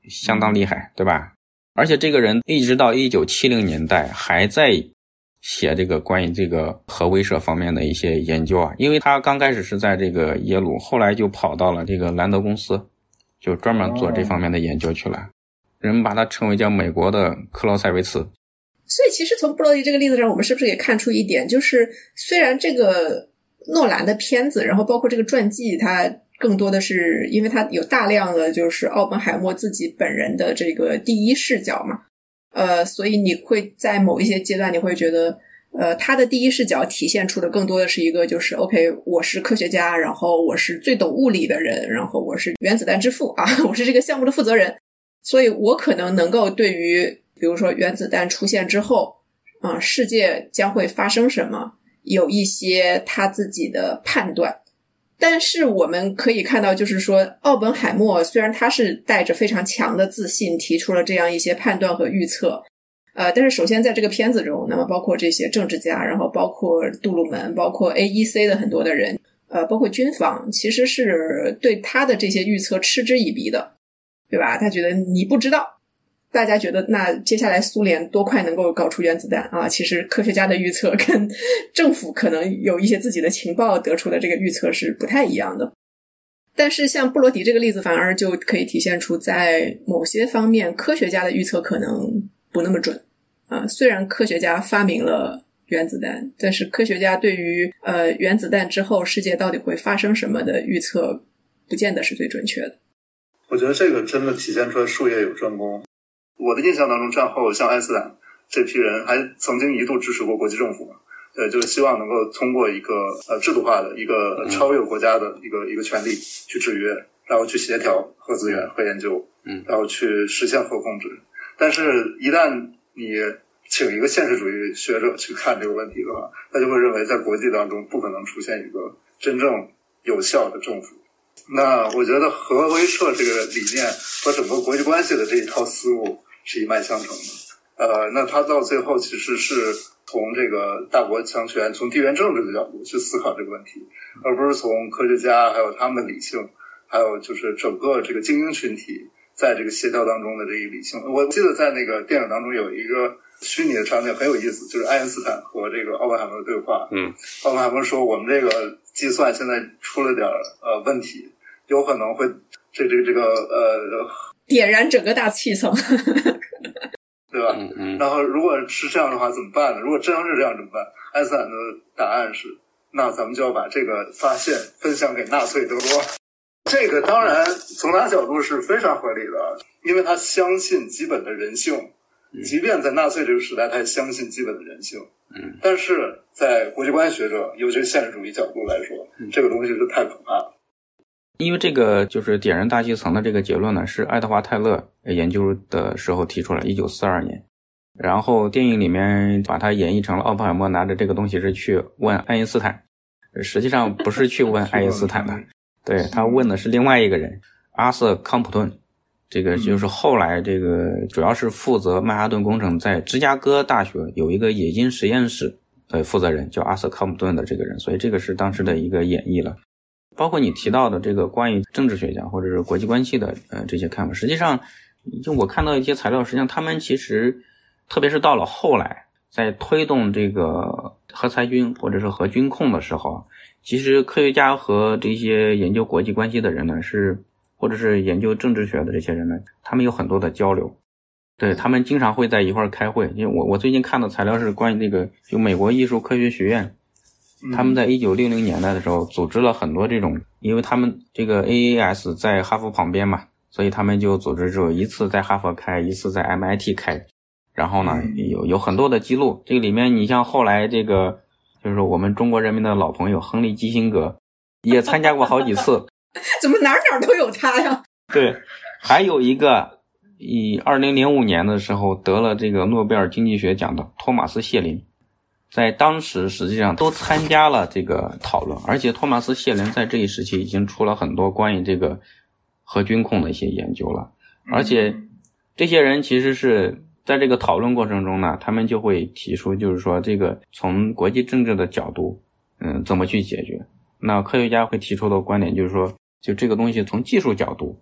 相当厉害，对吧？而且这个人一直到1970年代还在写这个关于这个核威慑方面的一些研究啊，因为他刚开始是在这个耶鲁，后来就跑到了这个兰德公司，就专门做这方面的研究去了。人们把它称为叫美国的克劳塞维茨。 所以其实从布罗迪这个例子上，我们是不是也看出一点，就是虽然这个诺兰的片子，然后包括这个传记，它更多的是因为它有大量的就是奥本海默自己本人的这个第一视角嘛，所以你会在某一些阶段你会觉得他的第一视角体现出的更多的是一个就是 OK 我是科学家，然后我是最懂物理的人，然后我是原子弹之父啊，我是这个项目的负责人，所以我可能能够对于比如说原子弹出现之后世界将会发生什么有一些他自己的判断。但是我们可以看到就是说奥本海默虽然他是带着非常强的自信提出了这样一些判断和预测，但是首先在这个片子中，那么包括这些政治家，然后包括杜鲁门，包括 AEC 的很多的人包括军方，其实是对他的这些预测嗤之以鼻的，对吧？他觉得你不知道，大家觉得那接下来苏联多快能够搞出原子弹啊？其实科学家的预测跟政府可能有一些自己的情报得出的这个预测是不太一样的。但是像布罗迪这个例子反而就可以体现出在某些方面科学家的预测可能不那么准虽然科学家发明了原子弹，但是科学家对于原子弹之后世界到底会发生什么的预测不见得是最准确的。 我觉得这个真的体现出来术业有专攻。我的印象当中，战后像爱因斯坦这批人还曾经一度支持过国际政府嘛，对，就是希望能够通过一个制度化的一个超越国家的一个权利去制约，然后去协调核资源、核研究，然后去实现核控制。但是一旦你请一个现实主义学者去看这个问题的话，他就会认为在国际当中不可能出现一个真正有效的政府。那我觉得核威慑这个理念和整个国际关系的这一套思路是一脉相承的。那他到最后其实是从这个大国强权、从地缘政治的角度去思考这个问题，而不是从科学家还有他们的理性，还有就是整个这个精英群体在这个协调当中的这一理性。我记得在那个电影当中有一个虚拟的场景很有意思，就是爱因斯坦和这个奥本海默的对话。奥本海默说我们这个计算现在出了点问题，有可能会这个点燃整个大气层对吧？然后如果是这样的话怎么办呢？如果真是这样怎么办？爱因斯坦的答案是，那咱们就要把这个发现分享给纳粹德国。这个当然从他角度是非常合理的，因为他相信基本的人性，即便在纳粹这个时代他也相信基本的人性。但是在国际关系学者尤其是现实主义角度来说，这个东西是太可怕了。 因为这个就是点燃大气层的这个结论呢，是爱德华泰勒研究的时候提出来1942年，然后电影里面把它演绎成了奥本海默拿着这个东西是去问爱因斯坦，实际上不是去问爱因斯坦的，对，他问的是另外一个人阿瑟康普顿，这个就是后来这个主要是负责曼哈顿工程在芝加哥大学有一个冶金实验室的负责人叫阿瑟康普顿的这个人，所以这个是当时的一个演绎了。包括你提到的这个关于政治学家或者是国际关系的这些看法，实际上就我看到一些材料，实际上他们其实特别是到了后来在推动这个核裁军或者是核军控的时候，其实科学家和这些研究国际关系的人呢或者是研究政治学的这些人呢，他们有很多的交流，对，他们经常会在一块儿开会。因为我最近看的材料是关于这个就美国艺术科学学院，他们在1960年代的时候组织了很多这种，因为他们这个 AAS 在哈佛旁边嘛，所以他们就组织一次在哈佛开，一次在 MIT 开，然后呢有很多的记录。这个里面你像后来这个就是我们中国人民的老朋友亨利基辛格也参加过好几次怎么哪都有他呀？ 对，还有一个以2005年的时候得了这个诺贝尔经济学奖的托马斯谢林，在当时实际上都参加了这个讨论，而且托马斯谢林在这一时期已经出了很多关于这个核军控的一些研究了，而且这些人其实是在这个讨论过程中呢，他们就会提出就是说这个从国际政治的角度怎么去解决。那科学家会提出的观点就是说，就这个东西从技术角度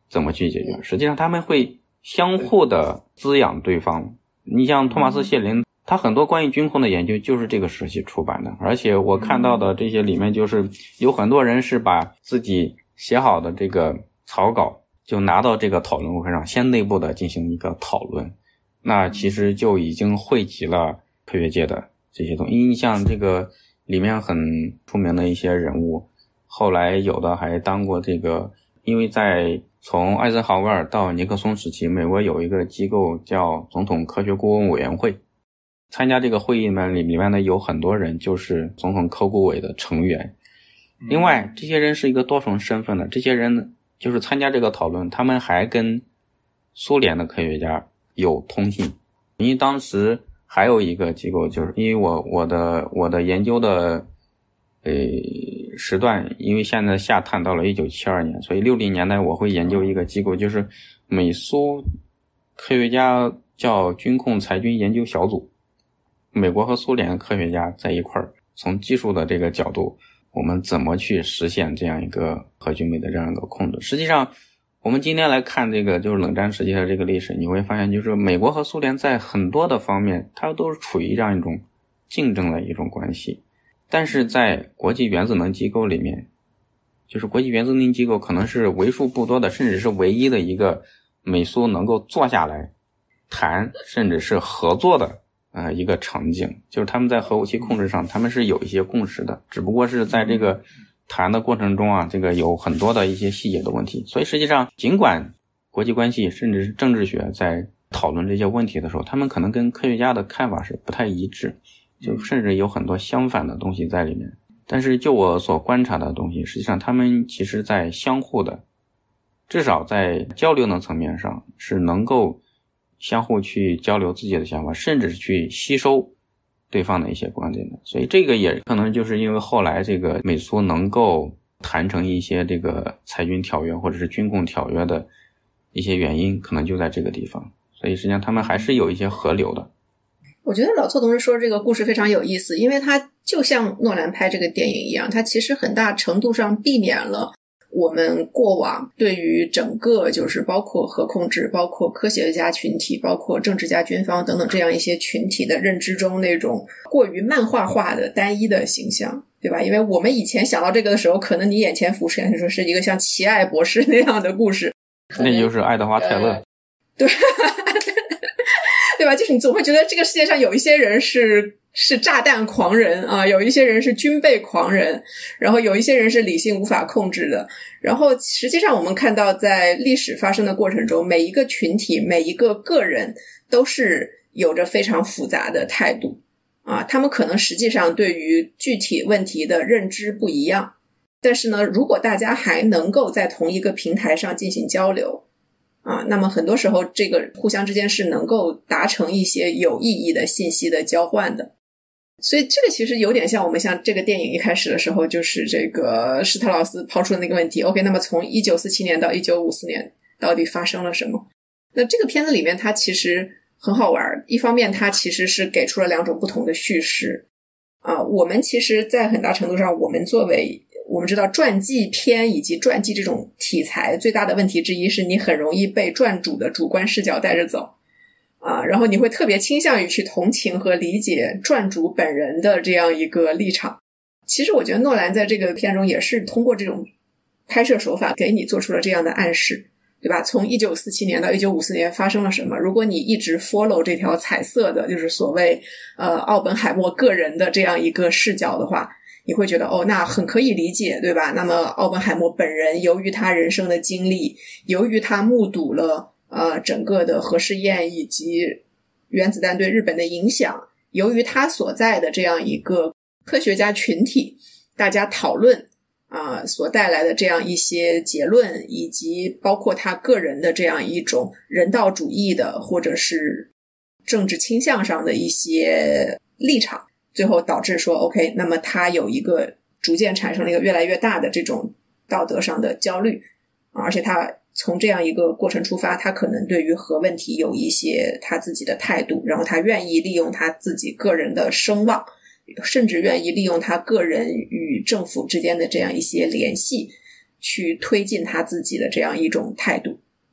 怎么去解决。实际上他们会相互的滋养对方。你像托马斯谢林，他很多关于军控的研究就是这个时期出版的，而且我看到的这些里面就是有很多人是把自己写好的这个草稿就拿到这个讨论会上，先内部的进行一个讨论，那其实就已经汇集了科学界的这些东西。你像这个里面很出名的一些人物，后来有的还当过这个，因为从艾森豪威尔到尼克松时期，美国有一个机构叫总统科学顾问委员会，参加这个会议里面呢有很多人就是总统科顾委的成员。另外这些人是一个多重身份的，这些人就是参加这个讨论，他们还跟苏联的科学家有通信。因为当时还有一个机构，就是因为我的研究的时段，因为现在下探到了1972年，所以60年代我会研究一个机构，就是美苏科学家叫军控裁军研究小组，美国和苏联科学家在一块儿，从技术的这个角度，我们怎么去实现这样一个核军备的这样一个控制。实际上我们今天来看这个就是冷战时期的这个历史，你会发现就是美国和苏联在很多的方面它都是处于这样一种竞争的一种关系。但是在国际原子能机构里面，就是国际原子能机构可能是为数不多的，甚至是唯一的一个美苏能够坐下来谈甚至是合作的一个场景，就是他们在核武器控制上他们是有一些共识的，只不过是在这个谈的过程中这个有很多的一些细节的问题。所以实际上尽管国际关系甚至是政治学在讨论这些问题的时候，他们可能跟科学家的看法是不太一致，就甚至有很多相反的东西在里面。但是就我所观察的东西，实际上他们其实在相互的，至少在交流的层面上是能够相互去交流自己的想法，甚至是去吸收对方的一些观点的。所以这个也可能就是因为后来这个美苏能够谈成一些这个裁军条约或者是军控条约的一些原因，可能就在这个地方。所以实际上他们还是有一些合流的。 我觉得老错同志说这个故事非常有意思，因为它就像诺兰拍这个电影一样，它其实很大程度上避免了我们过往对于整个就是包括核控制，包括科学家群体，包括政治家军方等等这样一些群体的认知中那种过于漫画化的单一的形象，对吧？因为我们以前想到这个的时候，可能你眼前浮现说是一个像奇爱博士那样的故事， 那就是爱德华泰勒， 对对吧？就是你总会觉得这个世界上有一些人是炸弹狂人啊，有一些人是军备狂人，然后有一些人是理性无法控制的。然后实际上我们看到在历史发生的过程中，每一个群体每一个个人都是有着非常复杂的态度啊，他们可能实际上对于具体问题的认知不一样，但是呢，如果大家还能够在同一个平台上进行交流啊，那么很多时候这个互相之间是能够达成一些有意义的信息的交换的。所以这个其实有点像我们像这个电影一开始的时候，就是这个施特劳斯抛出的那个问题 OK， 那么从1947年到1954年到底发生了什么。那这个片子里面它其实很好玩，一方面它其实是给出了两种不同的叙事啊。我们其实在很大程度上，我们作为我们知道传记片以及传记这种题材最大的问题之一是你很容易被传主的主观视角带着走啊，然后你会特别倾向于去同情和理解传主本人的这样一个立场。其实我觉得诺兰在这个片中也是通过这种拍摄手法给你做出了这样的暗示，对吧？从1947年到1954年发生了什么，如果你一直 follow 这条彩色的就是所谓奥本海默个人的这样一个视角的话，你会觉得那很可以理解，对吧？那么奥本海默本人由于他人生的经历，由于他目睹了整个的核试验以及原子弹对日本的影响，由于他所在的这样一个科学家群体大家讨论所带来的这样一些结论，以及包括他个人的这样一种人道主义的或者是政治倾向上的一些立场，最后导致说 OK， 那么他有一个逐渐产生了一个越来越大的这种道德上的焦虑而且他从这样一个过程出发，他可能对于核问题有一些他自己的态度，然后他愿意利用他自己个人的声望，甚至愿意利用他个人与政府之间的这样一些联系去推进他自己的这样一种态度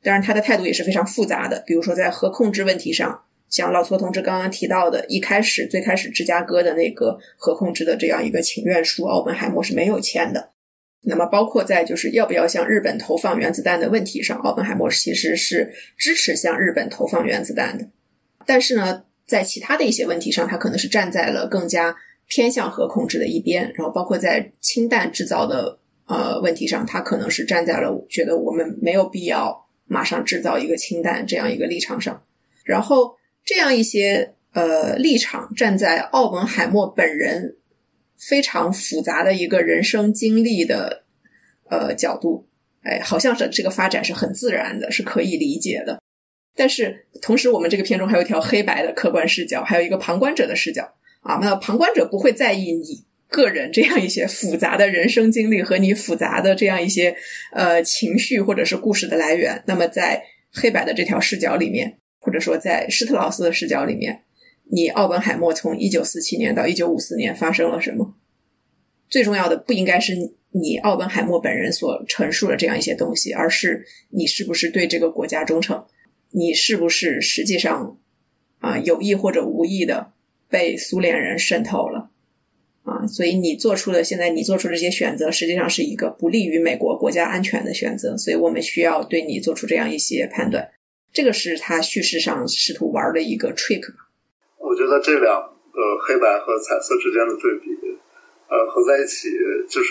当然他的态度也是非常复杂的，比如说在核控制问题上，像老错同志刚刚提到的，最开始芝加哥的那个核控制的这样一个请愿书，奥本海默是没有签的。那么包括在就是要不要向日本投放原子弹的问题上，奥本海默其实是支持向日本投放原子弹的。但是呢，在其他的一些问题上，他可能是站在了更加偏向核控制的一边，然后包括在氢弹制造的问题上，他可能是站在了觉得我们没有必要马上制造一个氢弹这样一个立场上。然后这样一些立场站在奥本海默本人非常复杂的一个人生经历的角度，好像是这个发展是很自然的，是可以理解的。但是同时我们这个片中还有一条黑白的客观视角，还有一个旁观者的视角啊。那旁观者不会在意你个人这样一些复杂的人生经历和你复杂的这样一些情绪或者是故事的来源。那么在黑白的这条视角里面，或者说在施特劳斯的视角里面，你奥本海默从1947年到1954年发生了什么？最重要的不应该是你奥本海默本人所陈述的这样一些东西，而是你是不是对这个国家忠诚，你是不是实际上有意或者无意的被苏联人渗透了所以现在你做出的这些选择实际上是一个不利于美国国家安全的选择，所以我们需要对你做出这样一些判断。这个是他叙事上试图玩的一个 trick。 我觉得这两个黑白和彩色之间的对比合在一起，就是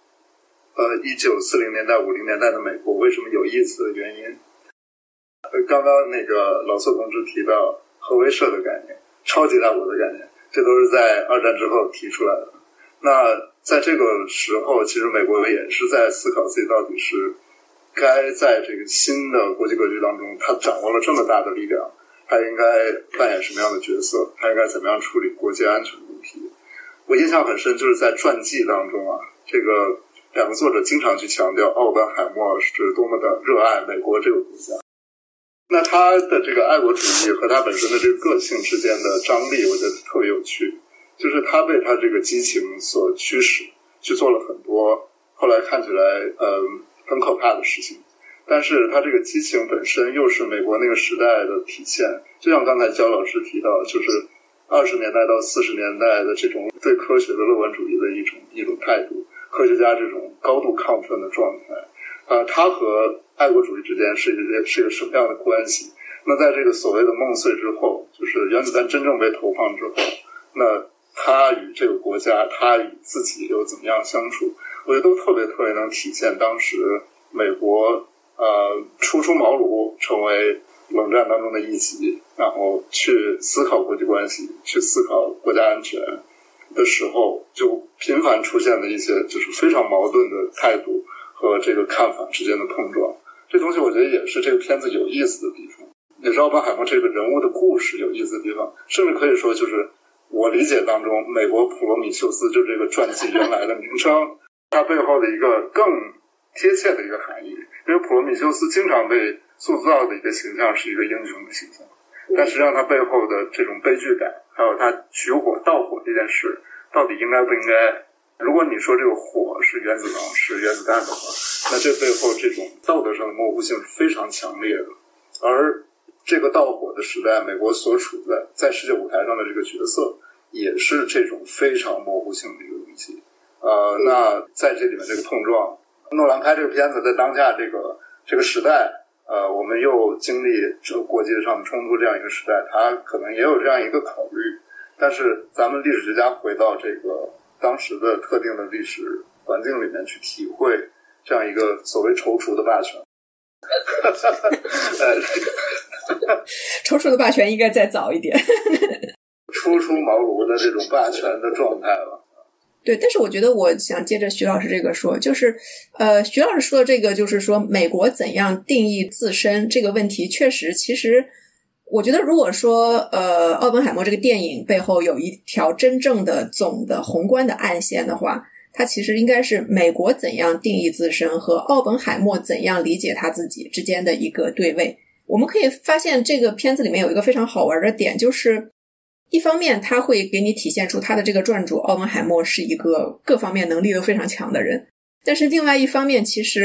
1940年代50年代的美国为什么有意思的原因。刚刚那个老错同志提到核威慑的概念，超级大国的概念，这都是在二战之后提出来的。那在这个时候，其实美国也是在思考自己到底是该在这个新的国际格局当中，他掌握了这么大的力量，他应该扮演什么样的角色，他应该怎么样处理国际安全问题。我印象很深，就是在传记当中这个两个作者经常去强调奥本海默是多么的热爱美国这个国家。那他的这个爱国主义和他本身的这个个性之间的张力，我觉得特别有趣，就是他被他这个激情所驱使，去做了很多后来看起来很可怕的事情，但是他这个激情本身又是美国那个时代的体现。就像刚才焦老师提到，就是20年代到40年代的这种对科学的乐观主义的一种态度，科学家这种高度亢奋的状态他和爱国主义之间是一个什么样的关系？那在这个所谓的梦碎之后，就是原子弹真正被投放之后，那他与这个国家，他与自己又怎么样相处？我觉得都特别能体现当时美国初出茅庐成为冷战当中的一极，然后去思考国际关系，去思考国家安全的时候，就频繁出现的一些就是非常矛盾的态度和这个看法之间的碰撞。这东西我觉得也是这个片子有意思的地方，也是奥本海默这个人物的故事有意思的地方，甚至可以说就是我理解当中美国普罗米修斯就这个传记原来的名称，它背后的一个更贴切的一个含义。因为普罗米修斯经常被塑造的一个形象是一个英雄的形象，但实际上他背后的这种悲剧感，还有他取火盗火这件事到底应该不应该，如果你说这个火是原子能是原子弹的话，那这背后这种道德上的模糊性是非常强烈的。而这个盗火的时代，美国所处在世界舞台上的这个角色也是这种非常模糊性的一个东西那在这里面这个碰撞，诺兰拍这个片子在当下这个时代我们又经历这个国际上的冲突这样一个时代，他可能也有这样一个考虑。但是咱们历史学家回到这个当时的特定的历史环境里面去体会这样一个所谓踌躇的霸权踌躇的霸权应该再早一点初出茅庐的这种霸权的状态了。 对，但是我觉得我想接着徐老师这个说，就是徐老师说的这个就是说美国怎样定义自身这个问题，确实其实我觉得如果说奥本海默这个电影背后有一条真正的总的宏观的暗线的话，它其实应该是美国怎样定义自身和奥本海默怎样理解他自己之间的一个对位。我们可以发现这个片子里面有一个非常好玩的点，就是一方面他会给你体现出他的这个传主奥本海默是一个各方面能力都非常强的人，但是另外一方面其实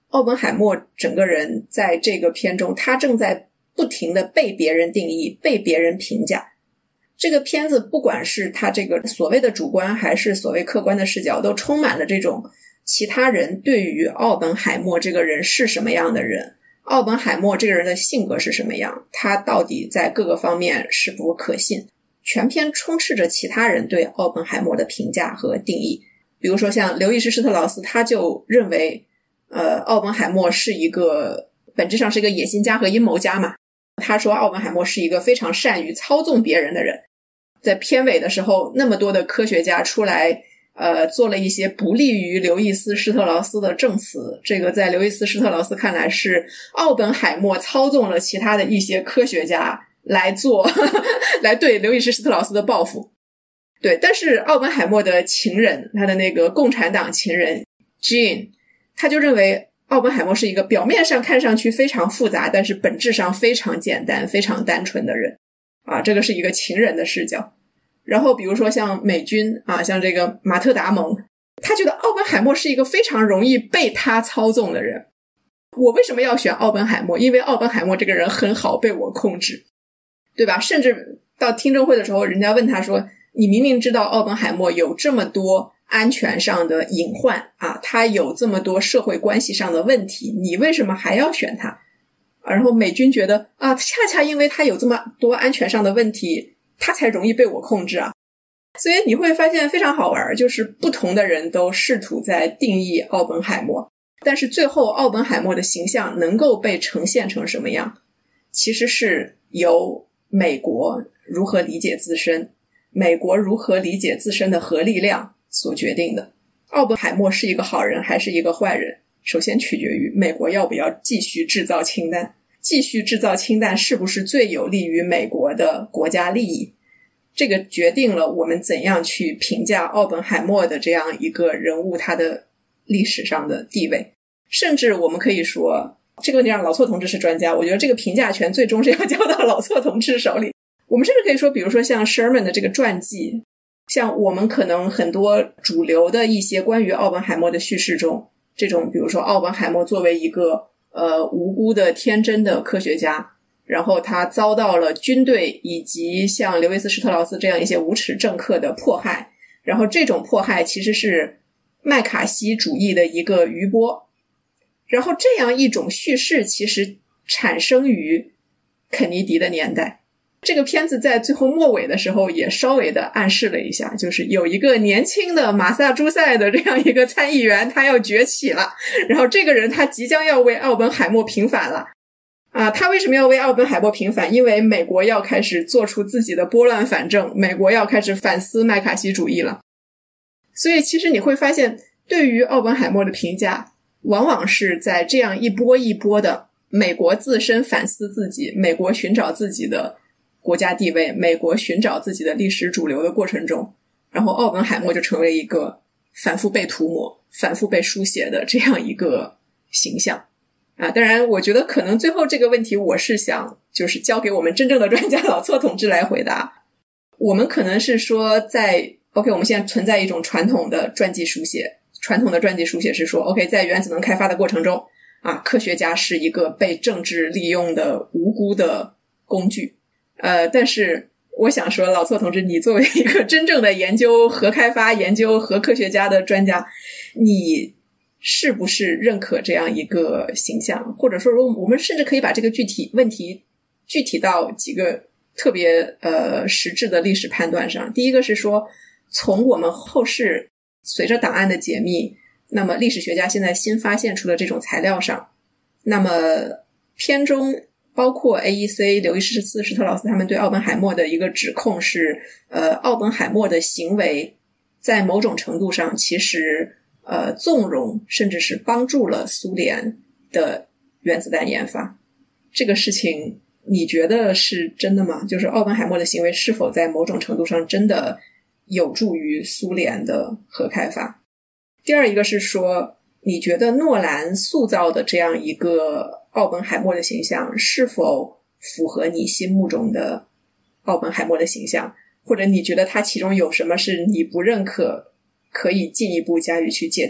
奥本海默整个人在这个片中，他正在不停地被别人定义，被别人评价。这个片子不管是他这个所谓的主观还是所谓客观的视角，都充满了这种其他人对于奥本海默这个人是什么样的人，奥本海默这个人的性格是什么样，他到底在各个方面是否可信，全片充斥着其他人对奥本海默的评价和定义。比如说像刘易斯·施特劳斯，他就认为奥本海默是一个本质上是一个野心家和阴谋家嘛。他说奥本海默是一个非常善于操纵别人的人。在片尾的时候，那么多的科学家出来做了一些不利于刘易斯·施特劳斯的证词，这个在刘易斯·施特劳斯看来是奥本海默操纵了其他的一些科学家来做来对刘易斯·施特劳斯的报复。对，但是奥本海默的情人，他的那个共产党情人 Jean， 他就认为奥本海默是一个表面上看上去非常复杂，但是本质上非常简单非常单纯的人啊，这个是一个情人的视角。然后比如说像美军啊，像这个马特达蒙，他觉得奥本海默是一个非常容易被他操纵的人。我为什么要选奥本海默？因为奥本海默这个人很好被我控制，对吧？甚至到听证会的时候，人家问他说，你明明知道奥本海默有这么多安全上的隐患啊，他有这么多社会关系上的问题，你为什么还要选他？然后美军觉得啊，恰恰因为他有这么多安全上的问题，他才容易被我控制啊。所以你会发现非常好玩，就是不同的人都试图在定义奥本海默，但是最后奥本海默的形象能够被呈现成什么样，其实是由美国如何理解自身，美国如何理解自身的核力量所决定的。奥本海默是一个好人还是一个坏人，首先取决于美国要不要继续制造氢弹，继续制造氢弹是不是最有利于美国的国家利益，这个决定了我们怎样去评价奥本海默的这样一个人物他的历史上的地位。甚至我们可以说，这个让老错同志是专家，我觉得这个评价权最终是要交到老错同志手里。我们甚至可以说，比如说像 Sherman 的这个传记，像我们可能很多主流的一些关于奥本海默的叙事中，这种比如说奥本海默作为一个无辜的天真的科学家，然后他遭到了军队以及像刘易斯·施特劳斯这样一些无耻政客的迫害，然后这种迫害其实是麦卡锡主义的一个余波。然后这样一种叙事其实产生于肯尼迪的年代。这个片子在最后末尾的时候也稍微的暗示了一下，就是有一个年轻的马萨诸塞的这样一个参议员，他要崛起了，然后这个人他即将要为奥本海默平反了啊。他为什么要为奥本海默平反？因为美国要开始做出自己的拨乱反正，美国要开始反思麦卡锡主义了。所以其实你会发现，对于奥本海默的评价往往是在这样一波一波的美国自身反思自己，美国寻找自己的国家地位，美国寻找自己的历史主流的过程中，然后奥本海默就成为一个反复被涂抹反复被书写的这样一个形象啊。当然我觉得可能最后这个问题我是想就是交给我们真正的专家老错同志来回答。我们可能是说在 OK 我们现在存在一种传统的传记书写，传统的传记书写是说 OK 在原子能开发的过程中啊，科学家是一个被政治利用的无辜的工具。但是我想说老错同志，你作为一个真正的研究核开发研究核科学家的专家，你是不是认可这样一个形象？或者说我们甚至可以把这个问题具体到几个特别实质的历史判断上。第一个是说，从我们后世随着档案的解密，那么历史学家现在新发现出的这种材料上，那么片中包括 AEC 刘易斯·施特劳斯他们对奥本海默的一个指控是奥本海默的行为在某种程度上其实纵容甚至是帮助了苏联的原子弹研发。这个事情你觉得是真的吗？就是奥本海默的行为是否在某种程度上真的有助于苏联的核开发？第二一个是说，你觉得诺兰塑造的这样一个奥本海默的形象是否符合你心目中的奥本海默的形象，或者你觉得他其中有什么是你不认可可以进一步加以去解读的？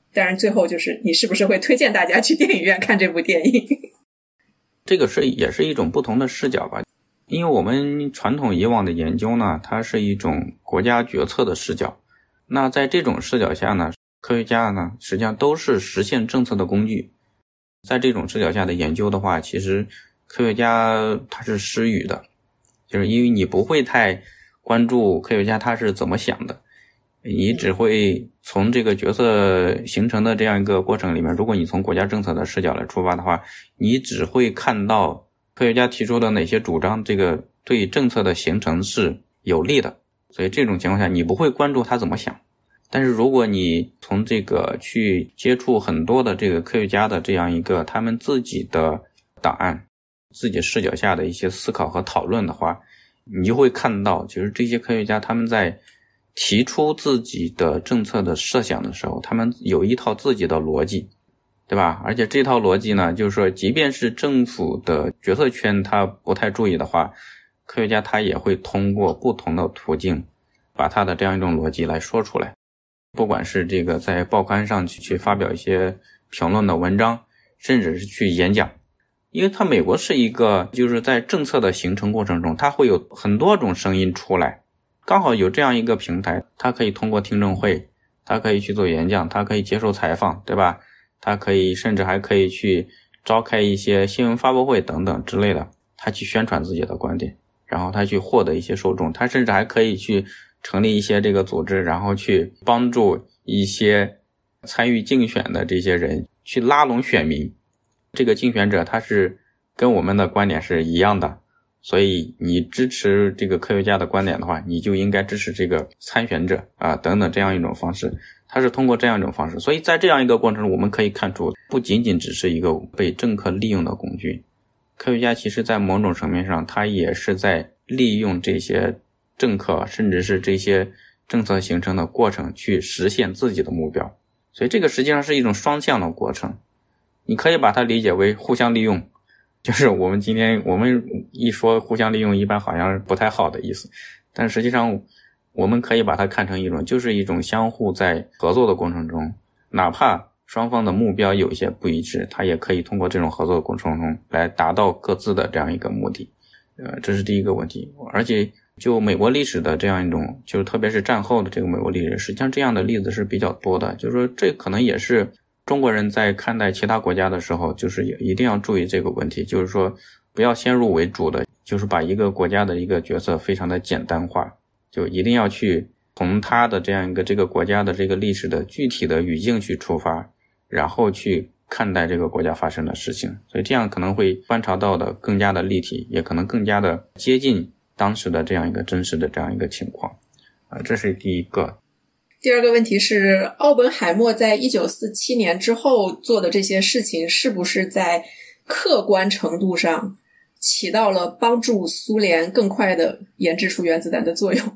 当然最后就是你是不是会推荐大家去电影院看这部电影。 这个也是一种不同的视角吧，因为我们传统以往的研究呢，它是一种国家决策的视角，那在这种视角下呢，科学家呢实际上都是实现政策的工具。在这种视角下的研究的话，其实科学家他是失语的，就是因为你不会太关注科学家他是怎么想的，你只会从这个决策形成的这样一个过程里面，如果你从国家政策的视角来出发的话，你只会看到科学家提出的哪些主张这个对政策的形成是有利的，所以这种情况下你不会关注他怎么想。但是如果你从这个去接触很多的这个科学家的这样一个他们自己的档案，自己视角下的一些思考和讨论的话，你就会看到就是这些科学家他们在提出自己的政策的设想的时候，他们有一套自己的逻辑，对吧？而且这套逻辑呢，就是说即便是政府的决策圈他不太注意的话，科学家他也会通过不同的途径把他的这样一种逻辑来说出来，不管是这个在报刊上去发表一些评论的文章，甚至是去演讲。因为它美国是一个就是在政策的形成过程中，它会有很多种声音出来，刚好有这样一个平台，它可以通过听证会，它可以去做演讲，它可以接受采访，对吧？它可以甚至还可以去召开一些新闻发布会等等之类的，它去宣传自己的观点，然后它去获得一些受众，它甚至还可以去成立一些这个组织，然后去帮助一些参与竞选的这些人去拉拢选民。这个竞选者他是跟我们的观点是一样的，所以你支持这个科学家的观点的话，你就应该支持这个参选者啊，等等这样一种方式，它是通过这样一种方式。所以在这样一个过程中，我们可以看出不仅仅只是一个被政客利用的工具，科学家其实在某种层面上他也是在利用这些政客甚至是这些政策形成的过程去实现自己的目标，所以这个实际上是一种双向的过程。你可以把它理解为互相利用，就是我们一说互相利用一般好像是不太好的意思，但实际上我们可以把它看成就是一种相互在合作的过程中，哪怕双方的目标有一些不一致，它也可以通过这种合作的过程中来达到各自的这样一个目的。这是第一个问题。而且就美国历史的这样一种，就是特别是战后的这个美国历史，实际上这样的例子是比较多的，就是说这可能也是中国人在看待其他国家的时候，就是也一定要注意这个问题，就是说不要先入为主的，就是把一个国家的一个角色非常的简单化，就一定要去从他的这样一个这个国家的这个历史的具体的语境去出发，然后去看待这个国家发生的事情，所以这样可能会观察到的更加的立体，也可能更加的接近当时的这样一个真实的这样一个情况。这是第一个。 第二个问题是，奥本海默在1947年之后做的这些事情，是不是在客观程度上起到了帮助苏联更快的研制出原子弹的作用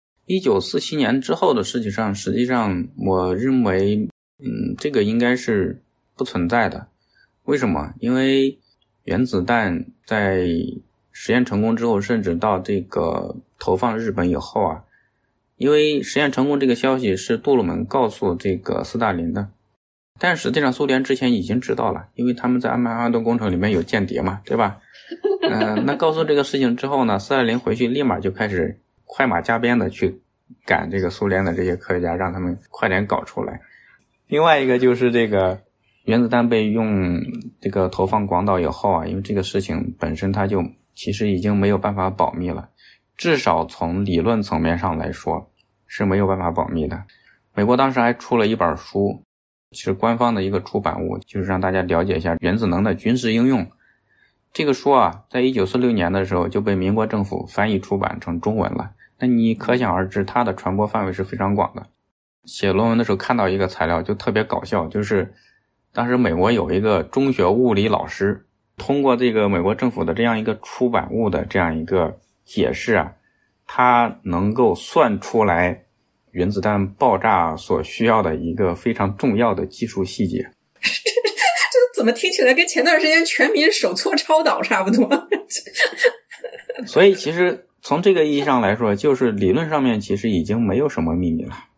？1947年之后的事情上，实际上我认为这个应该是不存在的。为什么？因为原子弹在实验成功之后，甚至到这个投放日本以后啊，因为实验成功这个消息是杜鲁门告诉这个斯大林的，但实际上苏联之前已经知道了，因为他们在曼哈顿工程里面有间谍嘛，对吧？那告诉这个事情之后呢，斯大林回去立马就开始快马加鞭的去赶这个苏联的这些科学家，让他们快点搞出来。另外一个就是这个原子弹被用这个投放广岛以后啊，因为这个事情本身它就其实已经没有办法保密了，至少从理论层面上来说是没有办法保密的。美国当时还出了一本书，是官方的一个出版物，就是让大家了解一下原子能的军事应用。这个书啊，在1946年的时候就被民国政府翻译出版成中文了，那你可想而知它的传播范围是非常广的。写论文的时候看到一个材料就特别搞笑，就是当时美国有一个中学物理老师，通过这个美国政府的这样一个出版物的这样一个解释啊，他能够算出来原子弹爆炸所需要的一个非常重要的技术细节。 这怎么听起来跟前段时间全民手搓超导差不多？ 所以其实从这个意义上来说，就是理论上面其实已经没有什么秘密了。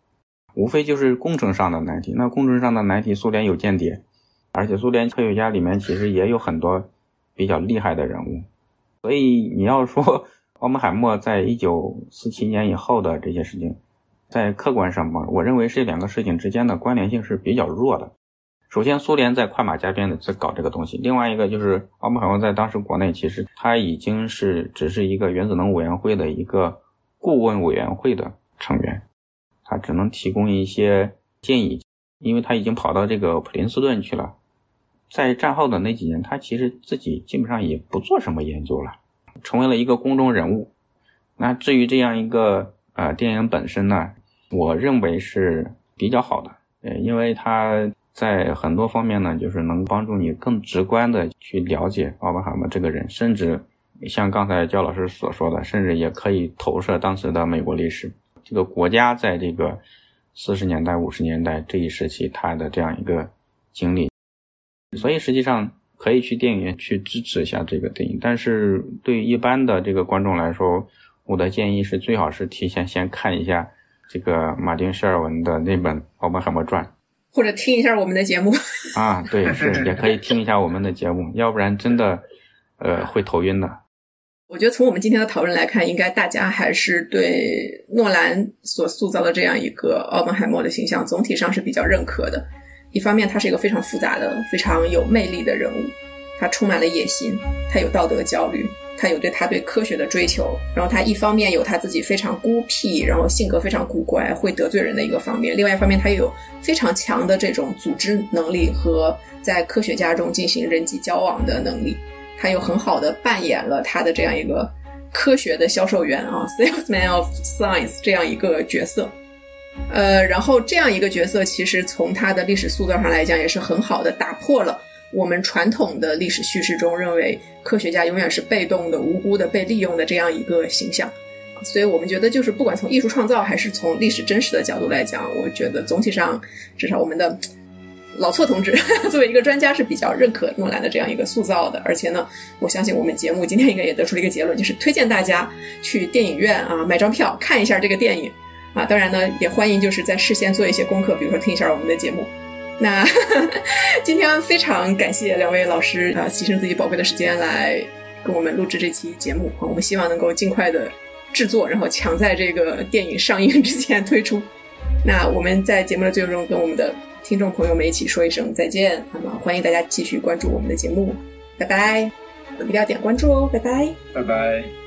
无非就是工程上的难题。那工程上的难题，苏联有间谍，而且苏联科学家里面其实也有很多比较厉害的人物。所以你要说奥本海默在1947年以后的这些事情，在客观上嘛，我认为这两个事情之间的关联性是比较弱的。首先苏联在快马加鞭的在搞这个东西，另外一个就是奥本海默在当时国内其实他已经只是一个原子能委员会的一个顾问委员会的成员，他只能提供一些建议，因为他已经跑到这个普林斯顿去了。在战后的那几年，他其实自己基本上也不做什么研究了，成为了一个公众人物。那至于这样一个电影本身呢，我认为是比较好的，因为它在很多方面呢，就是能帮助你更直观的去了解奥本海默这个人，甚至像刚才焦老师所说的，甚至也可以投射当时的美国历史，这个国家在这个40年代50年代这一时期它的这样一个经历。所以实际上可以去电影院去支持一下这个电影，但是对于一般的这个观众来说，我的建议是最好是提前先看一下这个马丁·施尔文的那本《奥本海默传》， 或者听一下我们的节目啊，对，是也可以听一下我们的节目，要不然真的会头晕的。 我觉得从我们今天的讨论来看，应该大家还是对诺兰所塑造的这样一个奥本海默的形象总体上是比较认可的。一方面他是一个非常复杂的非常有魅力的人物，他充满了野心，他有道德焦虑，他有他对科学的追求，然后他一方面有他自己非常孤僻，然后性格非常古怪，会得罪人的一个方面，另外一方面他又有非常强的这种组织能力和在科学家中进行人际交往的能力，他又很好的扮演了他的这样一个科学的销售员salesman of science 这样一个角色。然后这样一个角色其实从他的历史塑造上来讲也是很好的打破了我们传统的历史叙事中认为科学家永远是被动的无辜的被利用的这样一个形象。所以我们觉得就是不管从艺术创造还是从历史真实的角度来讲，我觉得总体上至少我们的老错同志作为一个专家是比较认可诺兰的这样一个塑造的。而且呢，我相信我们节目今天应该也得出了一个结论，就是推荐大家去电影院买张票看一下这个电影当然呢也欢迎就是在事先做一些功课，比如说听一下我们的节目。那今天非常感谢两位老师牺牲自己宝贵的时间来跟我们录制这期节目我们希望能够尽快的制作，然后抢在这个电影上映之前推出。那我们在节目的最后中跟我们的听众朋友们一起说一声再见，那么欢迎大家继续关注我们的节目，拜拜，一定要点关注哦，拜拜， 拜拜。